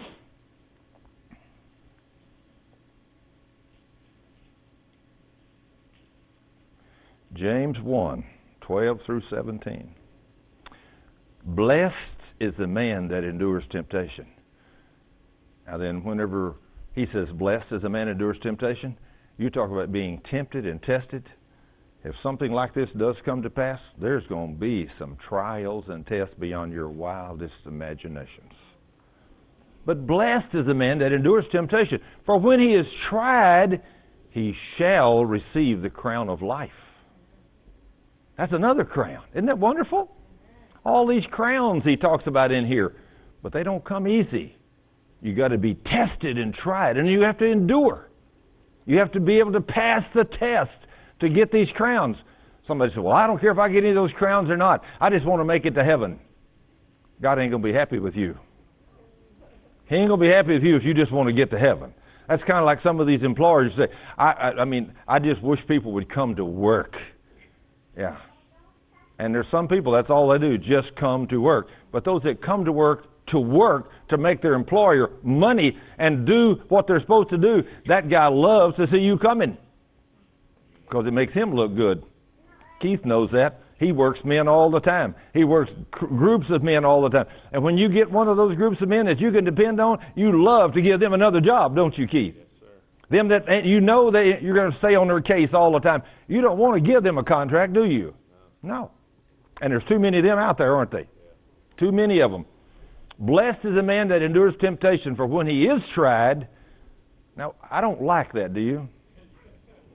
James one, twelve through seventeen. Blessed is the man that endures temptation. Now then, whenever he says blessed is the man that endures temptation, you talk about being tempted and tested. If something like this does come to pass, there's going to be some trials and tests beyond your wildest imaginations. But blessed is the man that endures temptation, for when he is tried, he shall receive the crown of life. That's another crown. Isn't that wonderful? All these crowns he talks about in here, but they don't come easy. You got to be tested and tried, and you have to endure. You have to be able to pass the test to get these crowns. Somebody said, well, I don't care if I get any of those crowns or not. I just want to make it to heaven. God ain't going to be happy with you. He ain't going to be happy with you if you just want to get to heaven. That's kind of like some of these employers say, I, I, I mean, I just wish people would come to work. Yeah. And there's some people, that's all they do, just come to work. But those that come to work to work to make their employer money and do what they're supposed to do, that guy loves to see you coming because it makes him look good. Keith knows that. He works men all the time. He works c- groups of men all the time. And when you get one of those groups of men that you can depend on, you love to give them another job, don't you, Keith? Yes, sir. Them that you know that you're going to stay on their case all the time. You don't want to give them a contract, do you? No. no. And there's too many of them out there, aren't they? Yeah. Too many of them. Blessed is the man that endures temptation, for when he is tried. Now, I don't like that, do you?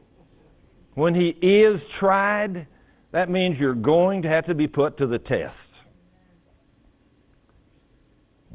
When he is tried, that means you're going to have to be put to the test.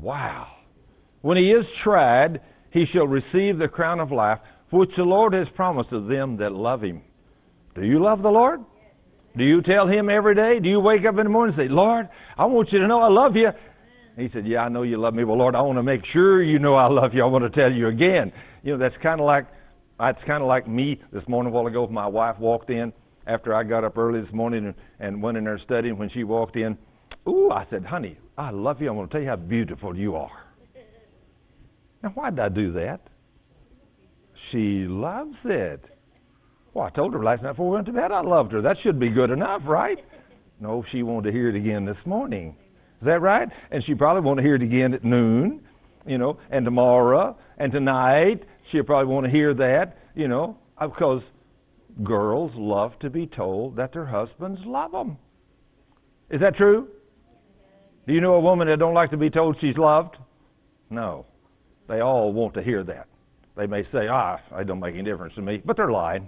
Wow. When he is tried, he shall receive the crown of life, which the Lord has promised to them that love him. Do you love the Lord? Do you tell him every day? Do you wake up in the morning and say, Lord, I want you to know I love you? And he said, yeah, I know you love me. Well, Lord, I want to make sure you know I love you. I want to tell you again. You know, that's kind of like, that's kind of like me this morning a while ago. My wife walked in after I got up early this morning and, and went in there studying. When she walked in, ooh, I said, honey, I love you. I want to tell you how beautiful you are. Now, why did I do that? She loves it. Well, I told her last night before we went to bed I loved her. That should be good enough, right? No, she wanted to hear it again this morning. Is that right? And she probably want to hear it again at noon, you know, and tomorrow, and tonight. She'll probably want to hear that, you know, because girls love to be told that their husbands love them. Is that true? Do you know a woman that don't like to be told she's loved? No. They all want to hear that. They may say, ah, it don't make any difference to me, but they're lying.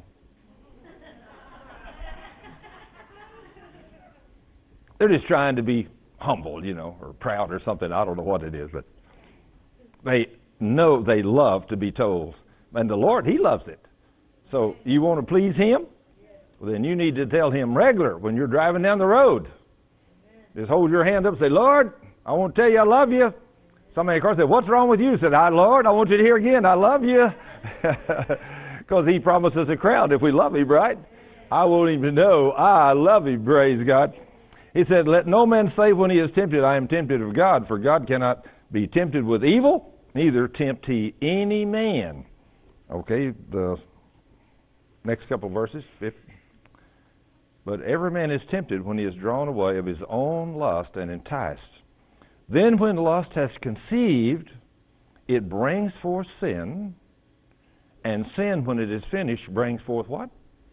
They're just trying to be humble, you know, or proud or something. I don't know what it is, but they know they love to be told. And the Lord, he loves it. So you want to please him? Well, then you need to tell him regular when you're driving down the road. Just hold your hand up and say, Lord, I want to tell you I love you. Somebody across said, what's wrong with you? Said, I, Lord, I want you to hear again, I love you. Because he promises a crown if we love him, right? I won't even know I love him, praise God. He said, let no man say when he is tempted, I am tempted of God, for God cannot be tempted with evil, neither tempt he any man. Okay, the next couple of verses. Fifth. But every man is tempted when he is drawn away of his own lust and enticed. Then when lust has conceived, it brings forth sin, and sin, when it is finished, brings forth what?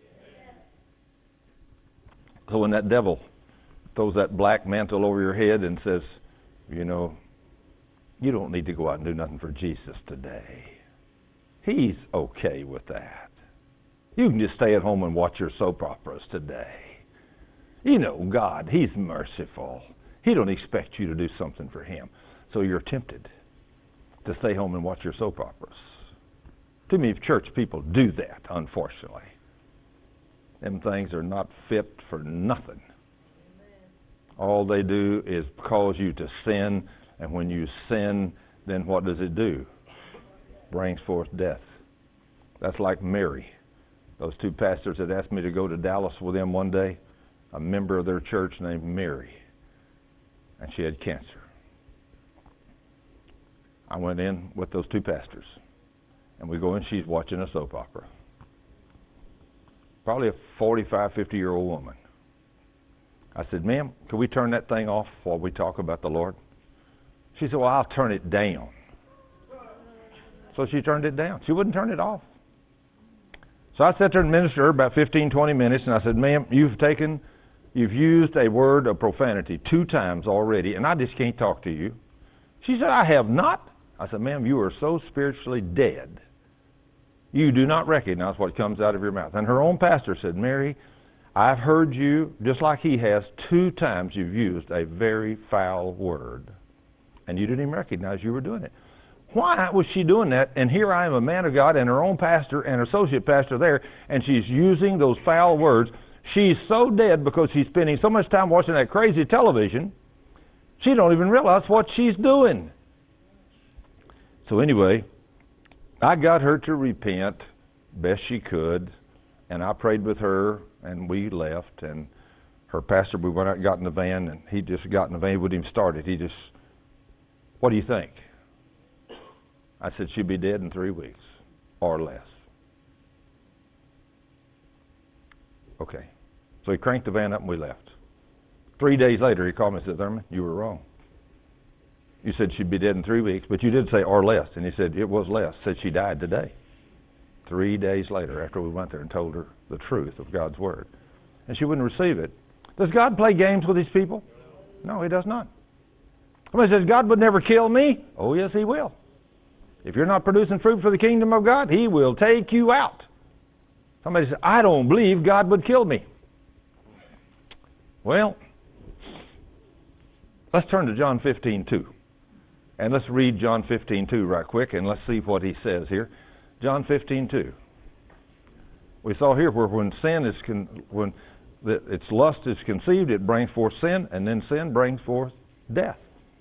So when that devil throws that black mantle over your head and says, you know, you don't need to go out and do nothing for Jesus today. He's okay with that. You can just stay at home and watch your soap operas today. You know, God, he's merciful. He don't expect you to do something for him. So you're tempted to stay home and watch your soap operas. Too many church people do that, unfortunately. Them things are not fit for nothing. All they do is cause you to sin, and when you sin, then what does it do? Brings forth death. That's like Mary. Those two pastors that asked me to go to Dallas with them one day, a member of their church named Mary, and she had cancer. I went in with those two pastors, and we go in, she's watching a soap opera. Probably a forty-five, fifty-year-old woman. I said, ma'am, can we turn that thing off while we talk about the Lord? She said, well, I'll turn it down. So she turned it down. She wouldn't turn it off. So I sat there and ministered about fifteen, twenty minutes, and I said, ma'am, you've taken, you've used a word of profanity two times already, and I just can't talk to you. She said, I have not. I said, ma'am, you are so spiritually dead. You do not recognize what comes out of your mouth. And her own pastor said, Mary, I've heard you, just like he has, two times you've used a very foul word. And you didn't even recognize you were doing it. Why was she doing that? And here I am, a man of God, and her own pastor and associate pastor there, and she's using those foul words. She's so dead because she's spending so much time watching that crazy television, she don't even realize what she's doing. So anyway, I got her to repent best she could, and I prayed with her, and we left, and her pastor, we went out and got in the van, and he just got in the van, he wouldn't even start it. He just, what do you think? I said, she'll be dead in three weeks or less. Okay. So he cranked the van up and we left. Three days later, he called me and said, Thurman, you were wrong. You said she'd be dead in three weeks, but you did say or less. And he said, it was less. Said she died today. Three days later, after we went there and told her the truth of God's Word. And she wouldn't receive it. Does God play games with his people? No, he does not. Somebody says, God would never kill me. Oh, yes, he will. If you're not producing fruit for the kingdom of God, he will take you out. Somebody says, I don't believe God would kill me. Well, let's turn to John fifteen two. And let's read John fifteen two right quick, and let's see what he says here. John fifteen two. We saw here where when sin is con- when the, its lust is conceived, it brings forth sin, and then sin brings forth death.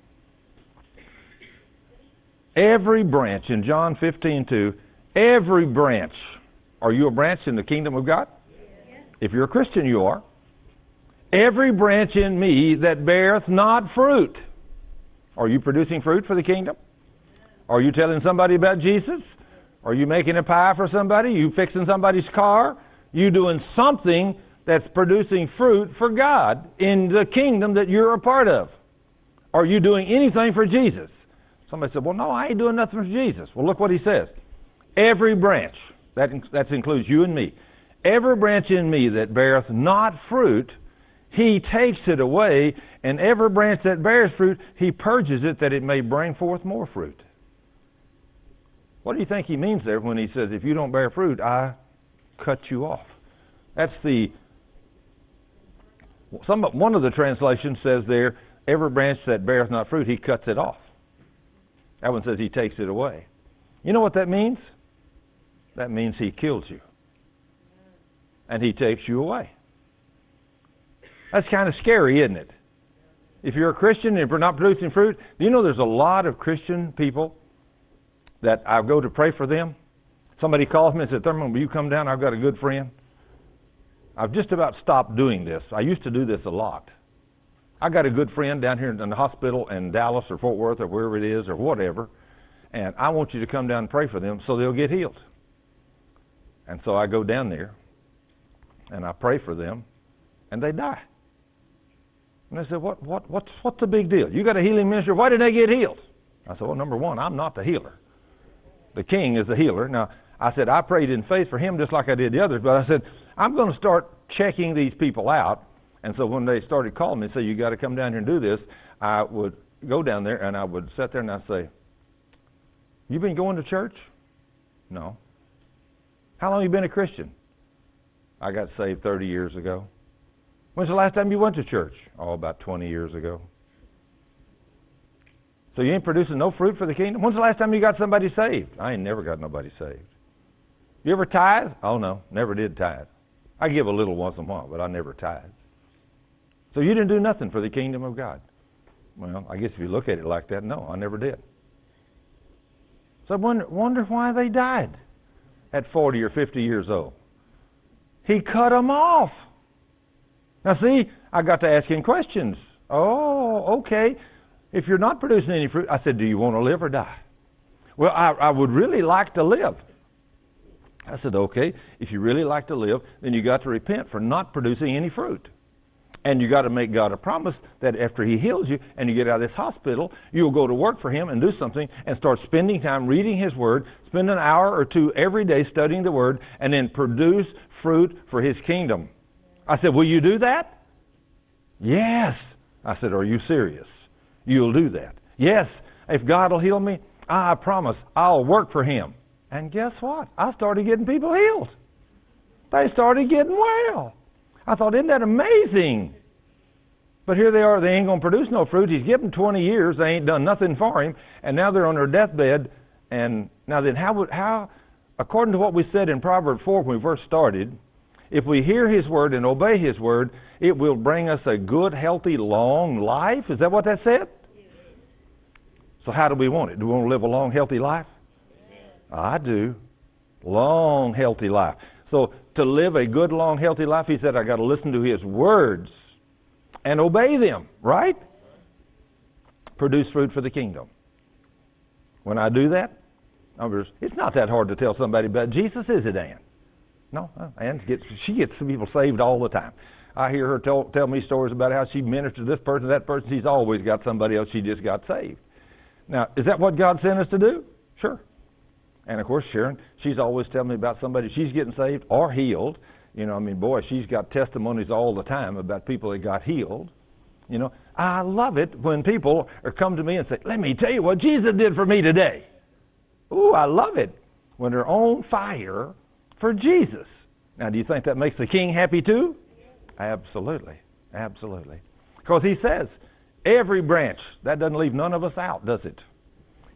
Every branch in John fifteen two, every branch. Are you a branch in the kingdom of God? Yes. If you're a Christian, you are. Every branch in me that beareth not fruit. Are you producing fruit for the kingdom? Are you telling somebody about Jesus? Are you making a pie for somebody? You fixing somebody's car? You doing something that's producing fruit for God in the kingdom that you're a part of? Are you doing anything for Jesus? Somebody said, well, no, I ain't doing nothing for Jesus. Well, look what he says. Every branch, that, that includes you and me, every branch in me that beareth not fruit, he takes it away, and every branch that bears fruit, he purges it that it may bring forth more fruit. What do you think he means there when he says, if you don't bear fruit, I cut you off? That's the, some, one of the translations says there, every branch that beareth not fruit, he cuts it off. That one says he takes it away. You know what that means? That means he kills you. And he takes you away. That's kind of scary, isn't it? If you're a Christian and if you're not producing fruit, do you know there's a lot of Christian people that I go to pray for them? Somebody calls me and says, Thurman, will you come down? I've got a good friend. I've just about stopped doing this. I used to do this a lot. I got a good friend down here in the hospital in Dallas or Fort Worth or wherever it is or whatever, and I want you to come down and pray for them so they'll get healed. And so I go down there and I pray for them, and they die. And they said, what, what, what's, what's the big deal? You got a healing ministry. Why did they get healed? I said, well, number one, I'm not the healer. The king is the healer. Now, I said, I prayed in faith for him just like I did the others, but I said, I'm going to start checking these people out. And so when they started calling me and say, you got to come down here and do this, I would go down there and I would sit there and I'd say, you been going to church? No. How long have you been a Christian? I got saved thirty years ago. When's the last time you went to church? Oh, about twenty years ago. So you ain't producing no fruit for the kingdom? When's the last time you got somebody saved? I ain't never got nobody saved. You ever tithe? Oh, no, never did tithe. I give a little once in a while, but I never tithe. So you didn't do nothing for the kingdom of God. Well, I guess if you look at it like that, no, I never did. So I wonder, wonder why they died at forty or fifty years old. He cut them off. Now see, I got to asking questions. Oh, okay. If you're not producing any fruit, I said, do you want to live or die? Well, I, I would really like to live. I said, okay, if you really like to live, then you got to repent for not producing any fruit. And you got to make God a promise that after he heals you and you get out of this hospital, you'll go to work for him and do something and start spending time reading his word, spend an hour or two every day studying the word, and then produce fruit for his kingdom. I said, will you do that? Yes. I said, are you serious? You'll do that. Yes. If God will heal me, I promise I'll work for him. And guess what? I started getting people healed. They started getting well. I thought, isn't that amazing? But here they are, they ain't going to produce no fruit. He's given them twenty years, they ain't done nothing for him, and now they're on their deathbed. And now then, how would, how, according to what we said in Proverbs four when we first started, if we hear his word and obey his word, it will bring us a good, healthy, long life. Is that what that said? Yes. So how do we want it? Do we want to live a long, healthy life? Yes. I do. Long, healthy life. So to live a good, long, healthy life, he said, I got to listen to his words and obey them, right? Produce fruit for the kingdom. When I do that, it's not that hard to tell somebody about Jesus, is it, Ann? No, Ann gets, she gets people saved all the time. I hear her tell, tell me stories about how she ministered to this person, that person. She's always got somebody else she just got saved. Now, is that what God sent us to do? Sure. And of course, Sharon, she's always telling me about somebody she's getting saved or healed. You know, I mean, boy, she's got testimonies all the time about people that got healed. You know, I love it when people are come to me and say, let me tell you what Jesus did for me today. Ooh, I love it when they're on fire for Jesus. Now, do you think that makes the king happy too? Absolutely. Absolutely. Because he says, every branch, that doesn't leave none of us out, does it?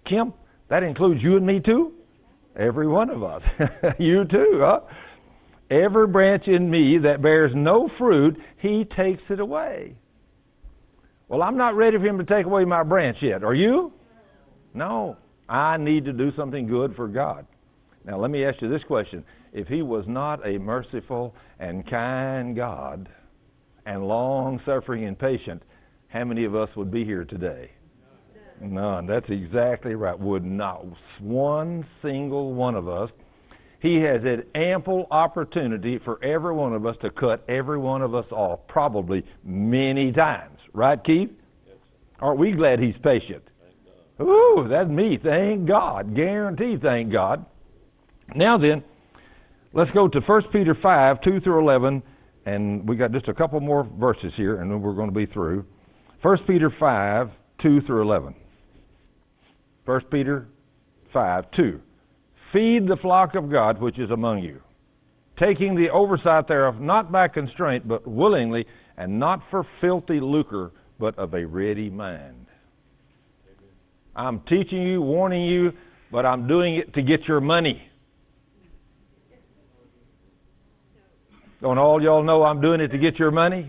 Kim, that includes you and me too? Every one of us. You too, huh? Every branch in me that bears no fruit, he takes it away. Well, I'm not ready for him to take away my branch yet. Are you? No. I need to do something good for God. Now, let me ask you this question. If he was not a merciful and kind God and long-suffering and patient, how many of us would be here today? None. That's exactly right. Would not one single one of us. He has had ample opportunity for every one of us to cut every one of us off, probably many times. Right, Keith? Yes, sir. Aren't we glad he's patient? Ooh, that's me. Thank God. Guaranteed, thank God. Now then, let's go to First Peter five, two through eleven, and we got just a couple more verses here, and then we're going to be through. First Peter five, two through eleven. First Peter five, two. Feed the flock of God which is among you, taking the oversight thereof, not by constraint, but willingly, and not for filthy lucre, but of a ready mind. I'm teaching you, warning you, but I'm doing it to get your money. Don't all y'all know I'm doing it to get your money?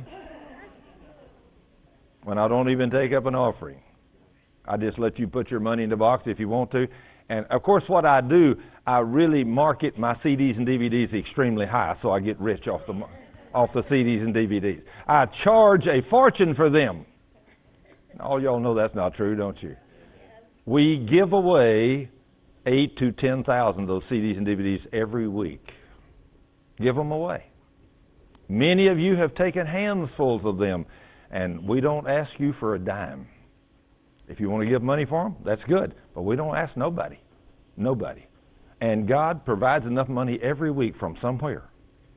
When I don't even take up an offering. I just let you put your money in the box if you want to. And, of course, what I do, I really market my C Ds and D V Ds extremely high so I get rich off the off the C Ds and D V Ds. I charge a fortune for them. All y'all know that's not true, don't you? We give away eight to ten thousand of those C Ds and D V Ds every week. Give them away. Many of you have taken handfuls of them, and we don't ask you for a dime. If you want to give money for them, that's good. But we don't ask nobody. Nobody. And God provides enough money every week from somewhere.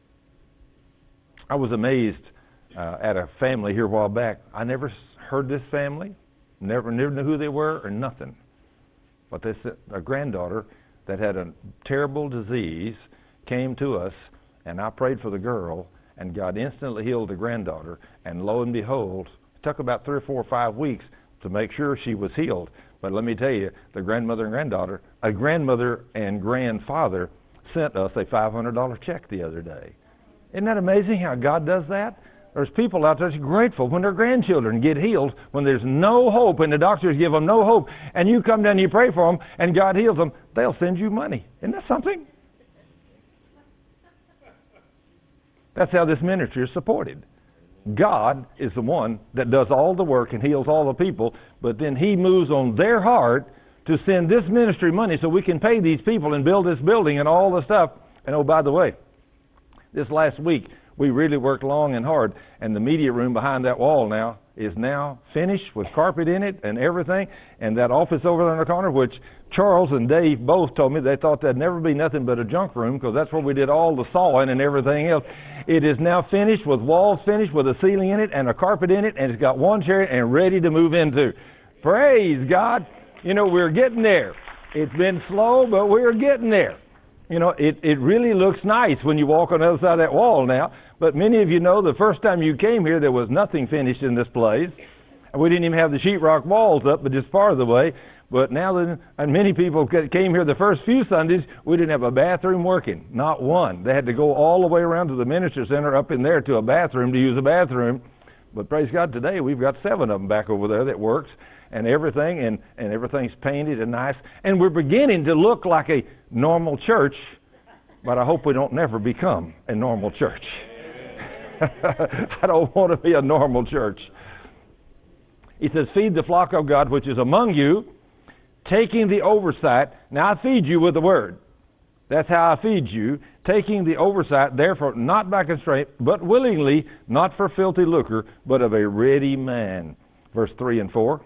I was amazed uh, at a family here a while back. I never heard this family. Never, never knew who they were or nothing. But this, a granddaughter that had a terrible disease came to us, and I prayed for the girl, and God instantly healed the granddaughter. And lo and behold, it took about three or four or five weeks to make sure she was healed. But let me tell you, the grandmother and granddaughter, a grandmother and grandfather sent us a five hundred dollars check the other day. Isn't that amazing how God does that? There's people out there that's grateful when their grandchildren get healed, when there's no hope and the doctors give them no hope, and you come down and you pray for them and God heals them, they'll send you money. Isn't that something? That's how this ministry is supported. God is the one that does all the work and heals all the people, but then he moves on their heart to send this ministry money so we can pay these people and build this building and all the stuff. And oh, by the way, this last week we really worked long and hard, and the media room behind that wall now is now finished with carpet in it and everything, and that office over there in the corner, which Charles and Dave both told me they thought that'd never be nothing but a junk room because that's where we did all the sawing and everything else. It is now finished with walls finished with a ceiling in it and a carpet in it, and it's got one chair and ready to move into. Praise God. You know, we're getting there. It's been slow, but we're getting there. You know, it, it really looks nice when you walk on the other side of that wall now. But many of you know the first time you came here, there was nothing finished in this place. And we didn't even have the sheetrock walls up, but just part of the way. But now that and many people came here the first few Sundays, we didn't have a bathroom working. Not one. They had to go all the way around to the minister center up in there to a bathroom to use a bathroom. But praise God, today we've got seven of them back over there that works and everything, and, and everything's painted and nice. And we're beginning to look like a normal church, but I hope we don't never become a normal church. I don't want to be a normal church. He says, feed the flock of God which is among you, taking the oversight. Now I feed you with the word. That's how I feed you. Taking the oversight, therefore, not by constraint, but willingly, not for filthy lucre, but of a ready man. Verse three and four.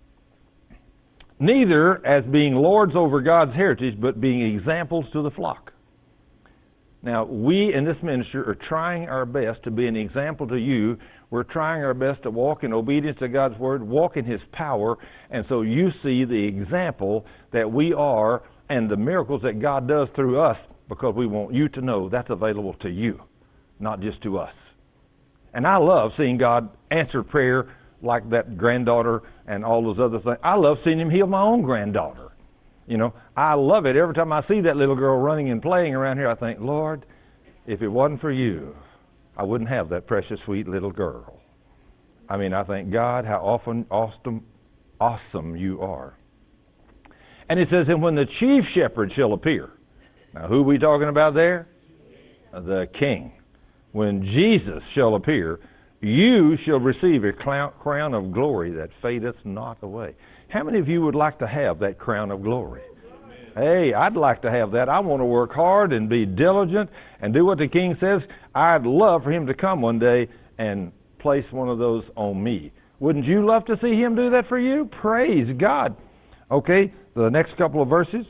Neither as being lords over God's heritage, but being examples to the flock. Now, we in this ministry are trying our best to be an example to you. We're trying our best to walk in obedience to God's word, walk in his power, and so you see the example that we are and the miracles that God does through us, because we want you to know that's available to you, not just to us. And I love seeing God answer prayer like that granddaughter and all those other things. I love seeing him heal my own granddaughter. You know, I love it. Every time I see that little girl running and playing around here, I think, Lord, if it wasn't for you, I wouldn't have that precious, sweet little girl. I mean, I thank God how often awesome, awesome you are. And it says, and when the chief shepherd shall appear. Now, who are we talking about there? The King. When Jesus shall appear, you shall receive a crown of glory that fadeth not away. How many of you would like to have that crown of glory? Hey, I'd like to have that. I want to work hard and be diligent and do what the King says. I'd love for him to come one day and place one of those on me. Wouldn't you love to see him do that for you? Praise God. Okay, the next couple of verses.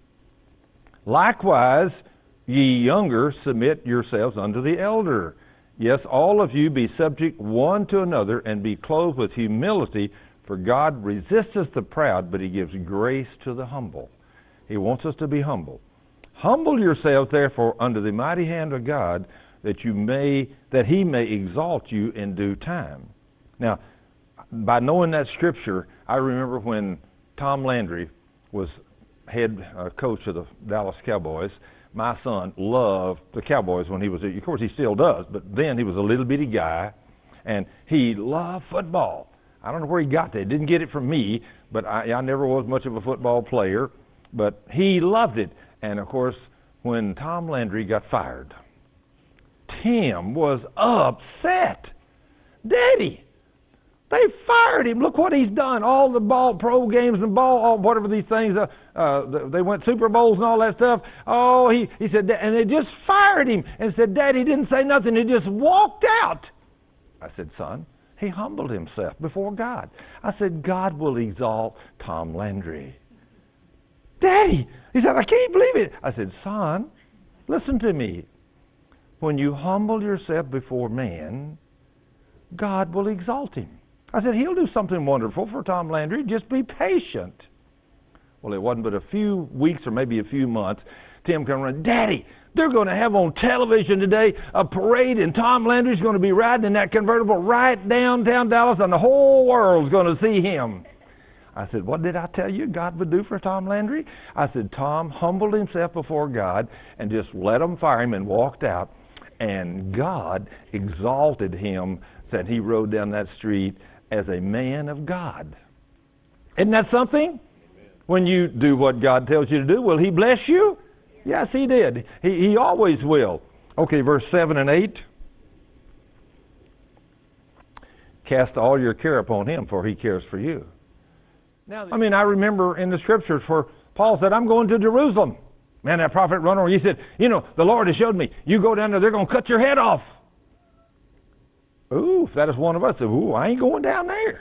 Likewise, ye younger, submit yourselves unto the elder. Yes, all of you be subject one to another, and be clothed with humility, for God resisteth the proud, but he gives grace to the humble. He wants us to be humble. Humble yourselves, therefore, under the mighty hand of God, that you may that he may exalt you in due time. Now, by knowing that scripture, I remember when Tom Landry was head uh, coach of the Dallas Cowboys. My son loved the Cowboys when he was, of course he still does, but then he was a little bitty guy, and he loved football. I don't know where he got that. He didn't get it from me, but I, I never was much of a football player, but he loved it. And of course, when Tom Landry got fired, Tim was upset. Daddy, they fired him. Look what he's done. All the ball, pro games and ball, all, whatever these things, uh, uh, they went Super Bowls and all that stuff. Oh, he, he said, and they just fired him and said, Daddy didn't say nothing. He just walked out. I said, son, he humbled himself before God. I said, God will exalt Tom Landry. Daddy, he said, I can't believe it. I said, son, listen to me. When you humble yourself before man, God will exalt him. I said, he'll do something wonderful for Tom Landry. Just be patient. Well, it wasn't but a few weeks or maybe a few months. Tim come around, Daddy, they're going to have on television today a parade, and Tom Landry's going to be riding in that convertible right downtown Dallas, and the whole world's going to see him. I said, what did I tell you God would do for Tom Landry? I said, Tom humbled himself before God and just let him fire him and walked out. And God exalted him, that he rode down that street as a man of God. Isn't that something? Amen. When you do what God tells you to do, will he bless you? Yes, he did. He, he always will. Okay, verse seven and eight. Cast all your care upon him, for he cares for you. Now, I mean, I remember in the scriptures where Paul said, I'm going to Jerusalem. Man, that prophet run over. He said, you know, the Lord has showed me. You go down there, they're going to cut your head off. Ooh, if that is one of us, ooh, I ain't going down there.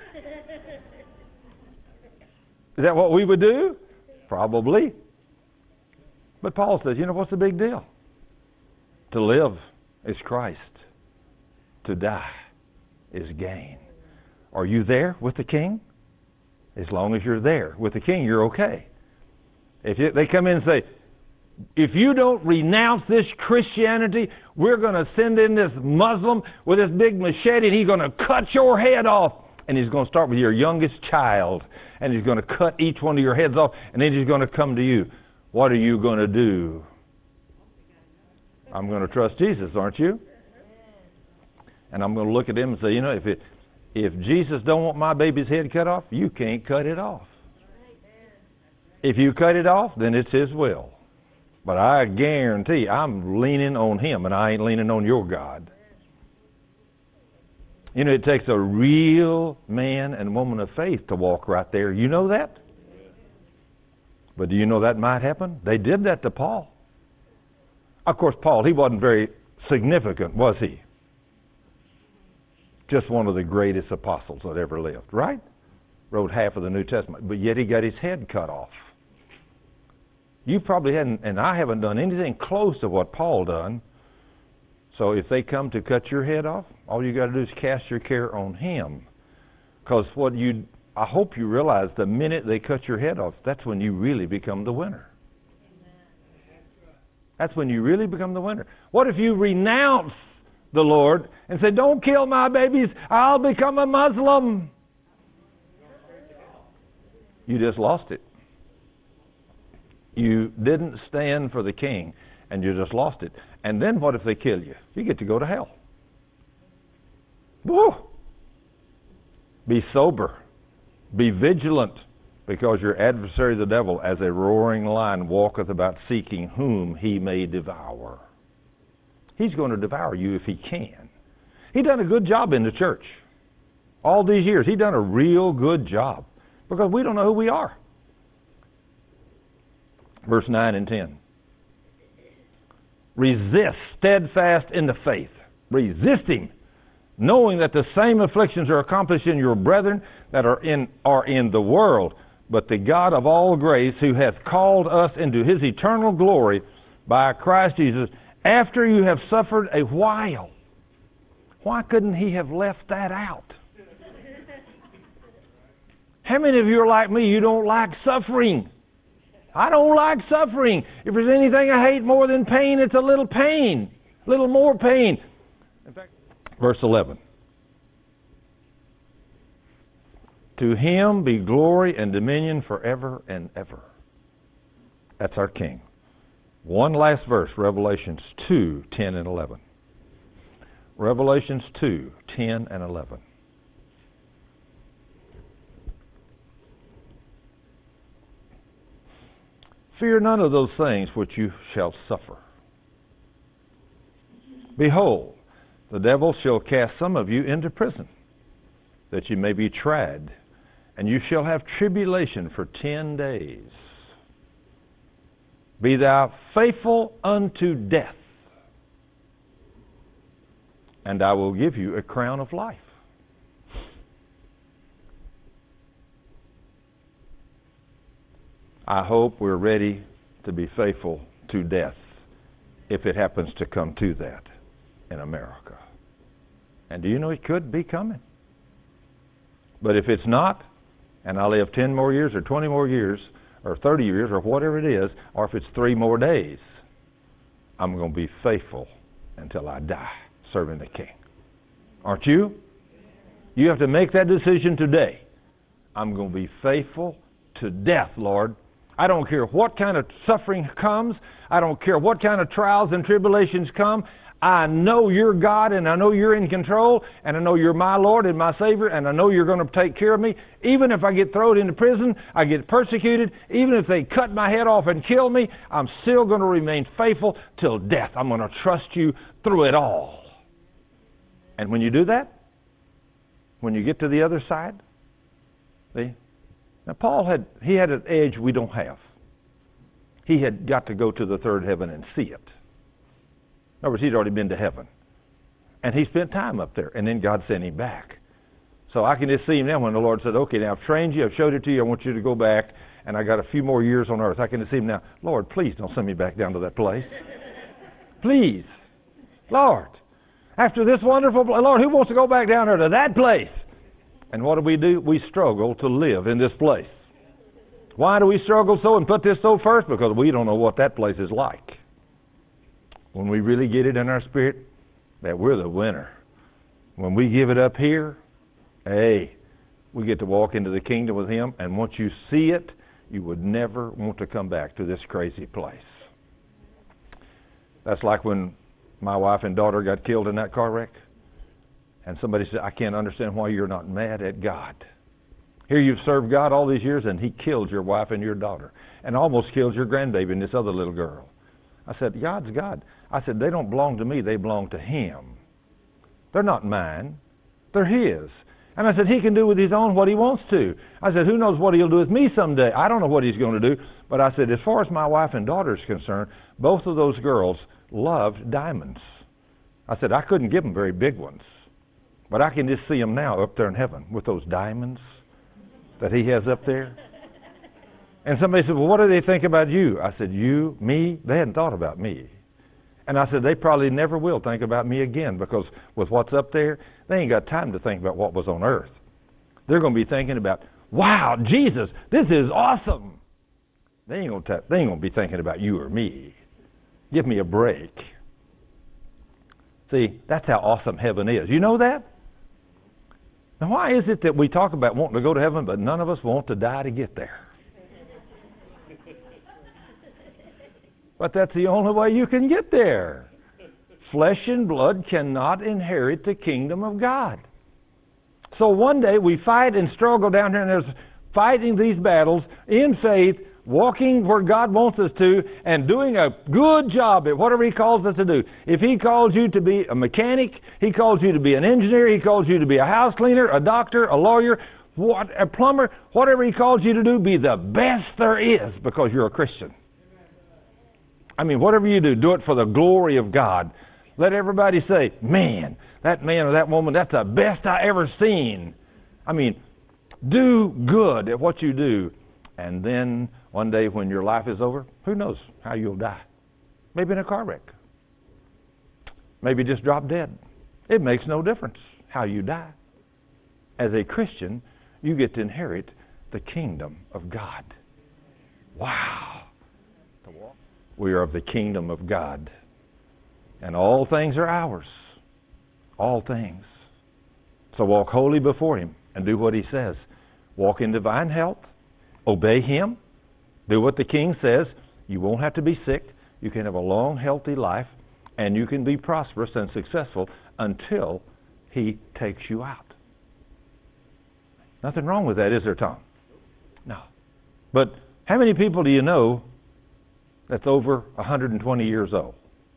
Is that what we would do? Probably. But Paul says, you know, what's the big deal? To live is Christ. To die is gain. Are you there with the King? As long as you're there with the King, you're okay. If you, they come in and say, if you don't renounce this Christianity, we're going to send in this Muslim with this big machete, and he's going to cut your head off. And he's going to start with your youngest child, and he's going to cut each one of your heads off, and then he's going to come to you. What are you going to do? I'm going to trust Jesus, aren't you? And I'm going to look at him and say, you know, if it, if Jesus don't want my baby's head cut off, you can't cut it off. If you cut it off, then it's his will. But I guarantee I'm leaning on him, and I ain't leaning on your God. You know, it takes a real man and woman of faith to walk right there. You know that? But do you know that might happen? They did that to Paul. Of course, Paul, he wasn't very significant, was he? Just one of the greatest apostles that ever lived, right? Wrote half of the New Testament, but yet he got his head cut off. You probably hadn't, and I haven't done anything close to what Paul done. So if they come to cut your head off, all you got to do is cast your care on him. Because what you, I hope you realize, the minute they cut your head off, that's when you really become the winner. That's when you really become the winner. What if you renounce the Lord and say, don't kill my babies, I'll become a Muslim? You just lost it. You didn't stand for the king, and you just lost it. And then what if they kill you? You get to go to hell. Woo! Be sober. Be vigilant, because your adversary the devil, as a roaring lion, walketh about seeking whom he may devour. He's going to devour you if he can. He done a good job in the church. All these years, he done a real good job, because we don't know who we are. Verse nine and ten. Resist steadfast in the faith. Resist him, knowing that the same afflictions are accomplished in your brethren that are in are in the world. But the God of all grace, who hath called us into his eternal glory by Christ Jesus, after you have suffered a while. Why couldn't he have left that out? How many of you are like me? You don't like suffering. I don't like suffering. If there's anything I hate more than pain, it's a little pain. A little more pain. In fact, verse eleven. To him be glory and dominion forever and ever. That's our King. One last verse, Revelations two, ten and eleven. Revelations two, ten and eleven. Fear none of those things which you shall suffer. Behold, the devil shall cast some of you into prison, that you may be tried, and you shall have tribulation for ten days. Be thou faithful unto death, and I will give you a crown of life. I hope we're ready to be faithful to death, if it happens to come to that in America. And do you know it could be coming? But if it's not, and I live ten more years or twenty more years or thirty years or whatever it is, or if it's three more days, I'm going to be faithful until I die serving the King. Aren't you? You have to make that decision today. I'm going to be faithful to death, Lord. I don't care what kind of suffering comes. I don't care what kind of trials and tribulations come. I know you're God, and I know you're in control, and I know you're my Lord and my Savior, and I know you're going to take care of me. Even if I get thrown into prison, I get persecuted, even if they cut my head off and kill me, I'm still going to remain faithful till death. I'm going to trust you through it all. And when you do that, when you get to the other side, see? Now Paul had, he had an edge we don't have. He had got to go to the third heaven and see it. In other words, he'd already been to heaven. And he spent time up there, and then God sent him back. So I can just see him now when the Lord said, okay, now I've trained you, I've showed it to you, I want you to go back, and I got a few more years on earth. I can just see him now, Lord, please don't send me back down to that place. Please. Lord, after this wonderful, Lord, who wants to go back down there to that place? And what do we do? We struggle to live in this place. Why do we struggle so and put this so first? Because we don't know what that place is like. When we really get it in our spirit, that we're the winner. When we give it up here, hey, we get to walk into the kingdom with him, and once you see it, you would never want to come back to this crazy place. That's like when my wife and daughter got killed in that car wreck. And somebody said, I can't understand why you're not mad at God. Here you've served God all these years, and he killed your wife and your daughter, and almost killed your grandbaby and this other little girl. I said, God's God. I said, they don't belong to me, they belong to him. They're not mine. They're his. And I said, he can do with his own what he wants to. I said, who knows what he'll do with me someday? I don't know what he's going to do. But I said, as far as my wife and daughter is concerned, both of those girls loved diamonds. I said, I couldn't give them very big ones. But I can just see them now up there in heaven with those diamonds that he has up there. And somebody said, well, what do they think about you? I said, you, me? They hadn't thought about me. And I said, they probably never will think about me again, because with what's up there, they ain't got time to think about what was on earth. They're going to be thinking about, wow, Jesus, this is awesome. They ain't going to, they ain't going to be thinking about you or me. Give me a break. See, that's how awesome heaven is. You know that? Now, why is it that we talk about wanting to go to heaven, but none of us want to die to get there? But that's the only way you can get there. Flesh and blood cannot inherit the kingdom of God. So one day we fight and struggle down here, and there's fighting these battles in faith, walking where God wants us to, and doing a good job at whatever He calls us to do. If He calls you to be a mechanic, He calls you to be an engineer, He calls you to be a house cleaner, a doctor, a lawyer, what, a plumber, whatever He calls you to do, be the best there is because you're a Christian. I mean, whatever you do, do it for the glory of God. Let everybody say, man, that man or that woman, that's the best I ever seen. I mean, do good at what you do. And then one day when your life is over, who knows how you'll die? Maybe in a car wreck. Maybe just drop dead. It makes no difference how you die. As a Christian, you get to inherit the kingdom of God. Wow. We are of the kingdom of God. And all things are ours. All things. So walk holy before Him and do what He says. Walk in divine health. Obey Him. Do what the King says. You won't have to be sick. You can have a long, healthy life. And you can be prosperous and successful until He takes you out. Nothing wrong with that, is there, Tom? No. But how many people do you know that's over one hundred twenty years old?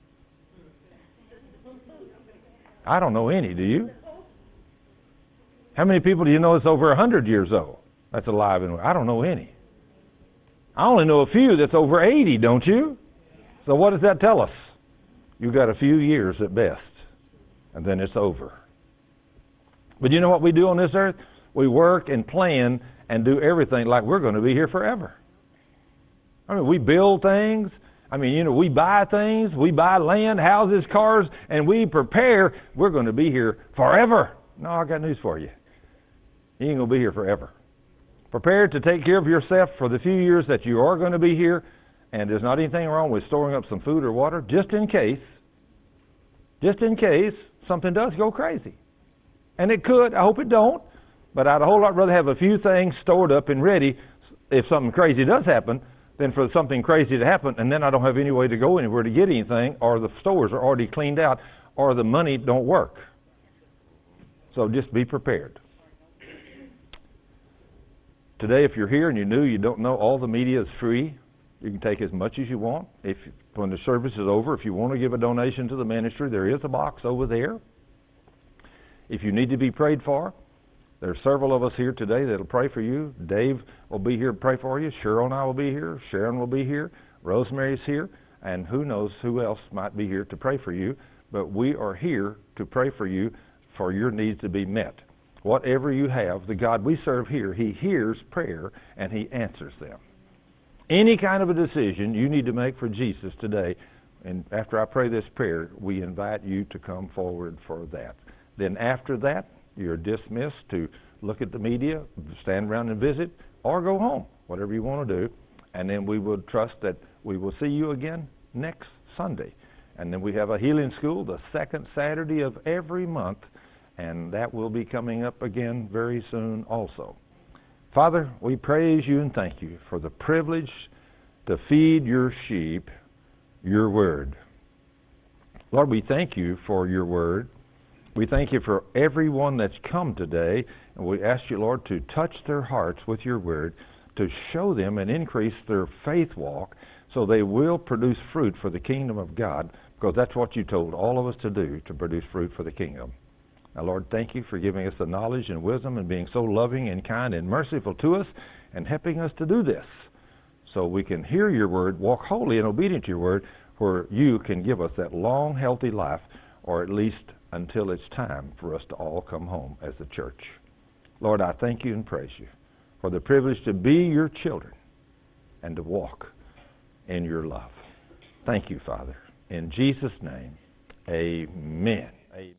I don't know any, do you? How many people do you know that's over one hundred years old that's alive and well? I don't know any. I only know a few that's over eighty, don't you? So what does that tell us? You've got a few years at best, and then it's over. But you know what we do on this earth? We work and plan and do everything like we're going to be here forever. I mean, we build things. I mean, you know, we buy things. We buy land, houses, cars, and we prepare. We're going to be here forever. No, I got news for you. You ain't going to be here forever. Prepare to take care of yourself for the few years that you are going to be here. And there's not anything wrong with storing up some food or water just in case. Just in case something does go crazy. And it could. I hope it don't. But I'd a whole lot rather have a few things stored up and ready if something crazy does happen than for something crazy to happen and then I don't have any way to go anywhere to get anything, or the stores are already cleaned out, or the money don't work. So just be prepared. Today, if you're here and you're new, you don't know, all the media is free. You can take as much as you want. If when the service is over, if you want to give a donation to the ministry, there is a box over there. If you need to be prayed for, there are several of us here today that will pray for you. Dave will be here to pray for you. Cheryl and I will be here. Sharon will be here. Rosemary's here. And who knows who else might be here to pray for you. But we are here to pray for you for your needs to be met. Whatever you have, the God we serve here, He hears prayer and He answers them. Any kind of a decision you need to make for Jesus today, and after I pray this prayer, we invite you to come forward for that. Then after that, you're dismissed to look at the media, stand around and visit, or go home, whatever you want to do. And then we will trust that we will see you again next Sunday. And then we have a healing school the second Saturday of every month, and that will be coming up again very soon also. Father, we praise You and thank You for the privilege to feed Your sheep, Your Word. Lord, we thank You for Your Word. We thank You for everyone that's come today, and we ask You, Lord, to touch their hearts with Your Word, to show them and increase their faith walk so they will produce fruit for the kingdom of God, because that's what You told all of us to do, to produce fruit for the kingdom. Now, Lord, thank You for giving us the knowledge and wisdom and being so loving and kind and merciful to us and helping us to do this so we can hear Your Word, walk holy and obedient to Your Word, where You can give us that long, healthy life, or at least until it's time for us to all come home as the church. Lord, I thank You and praise You for the privilege to be Your children and to walk in Your love. Thank You, Father. In Jesus' name, amen.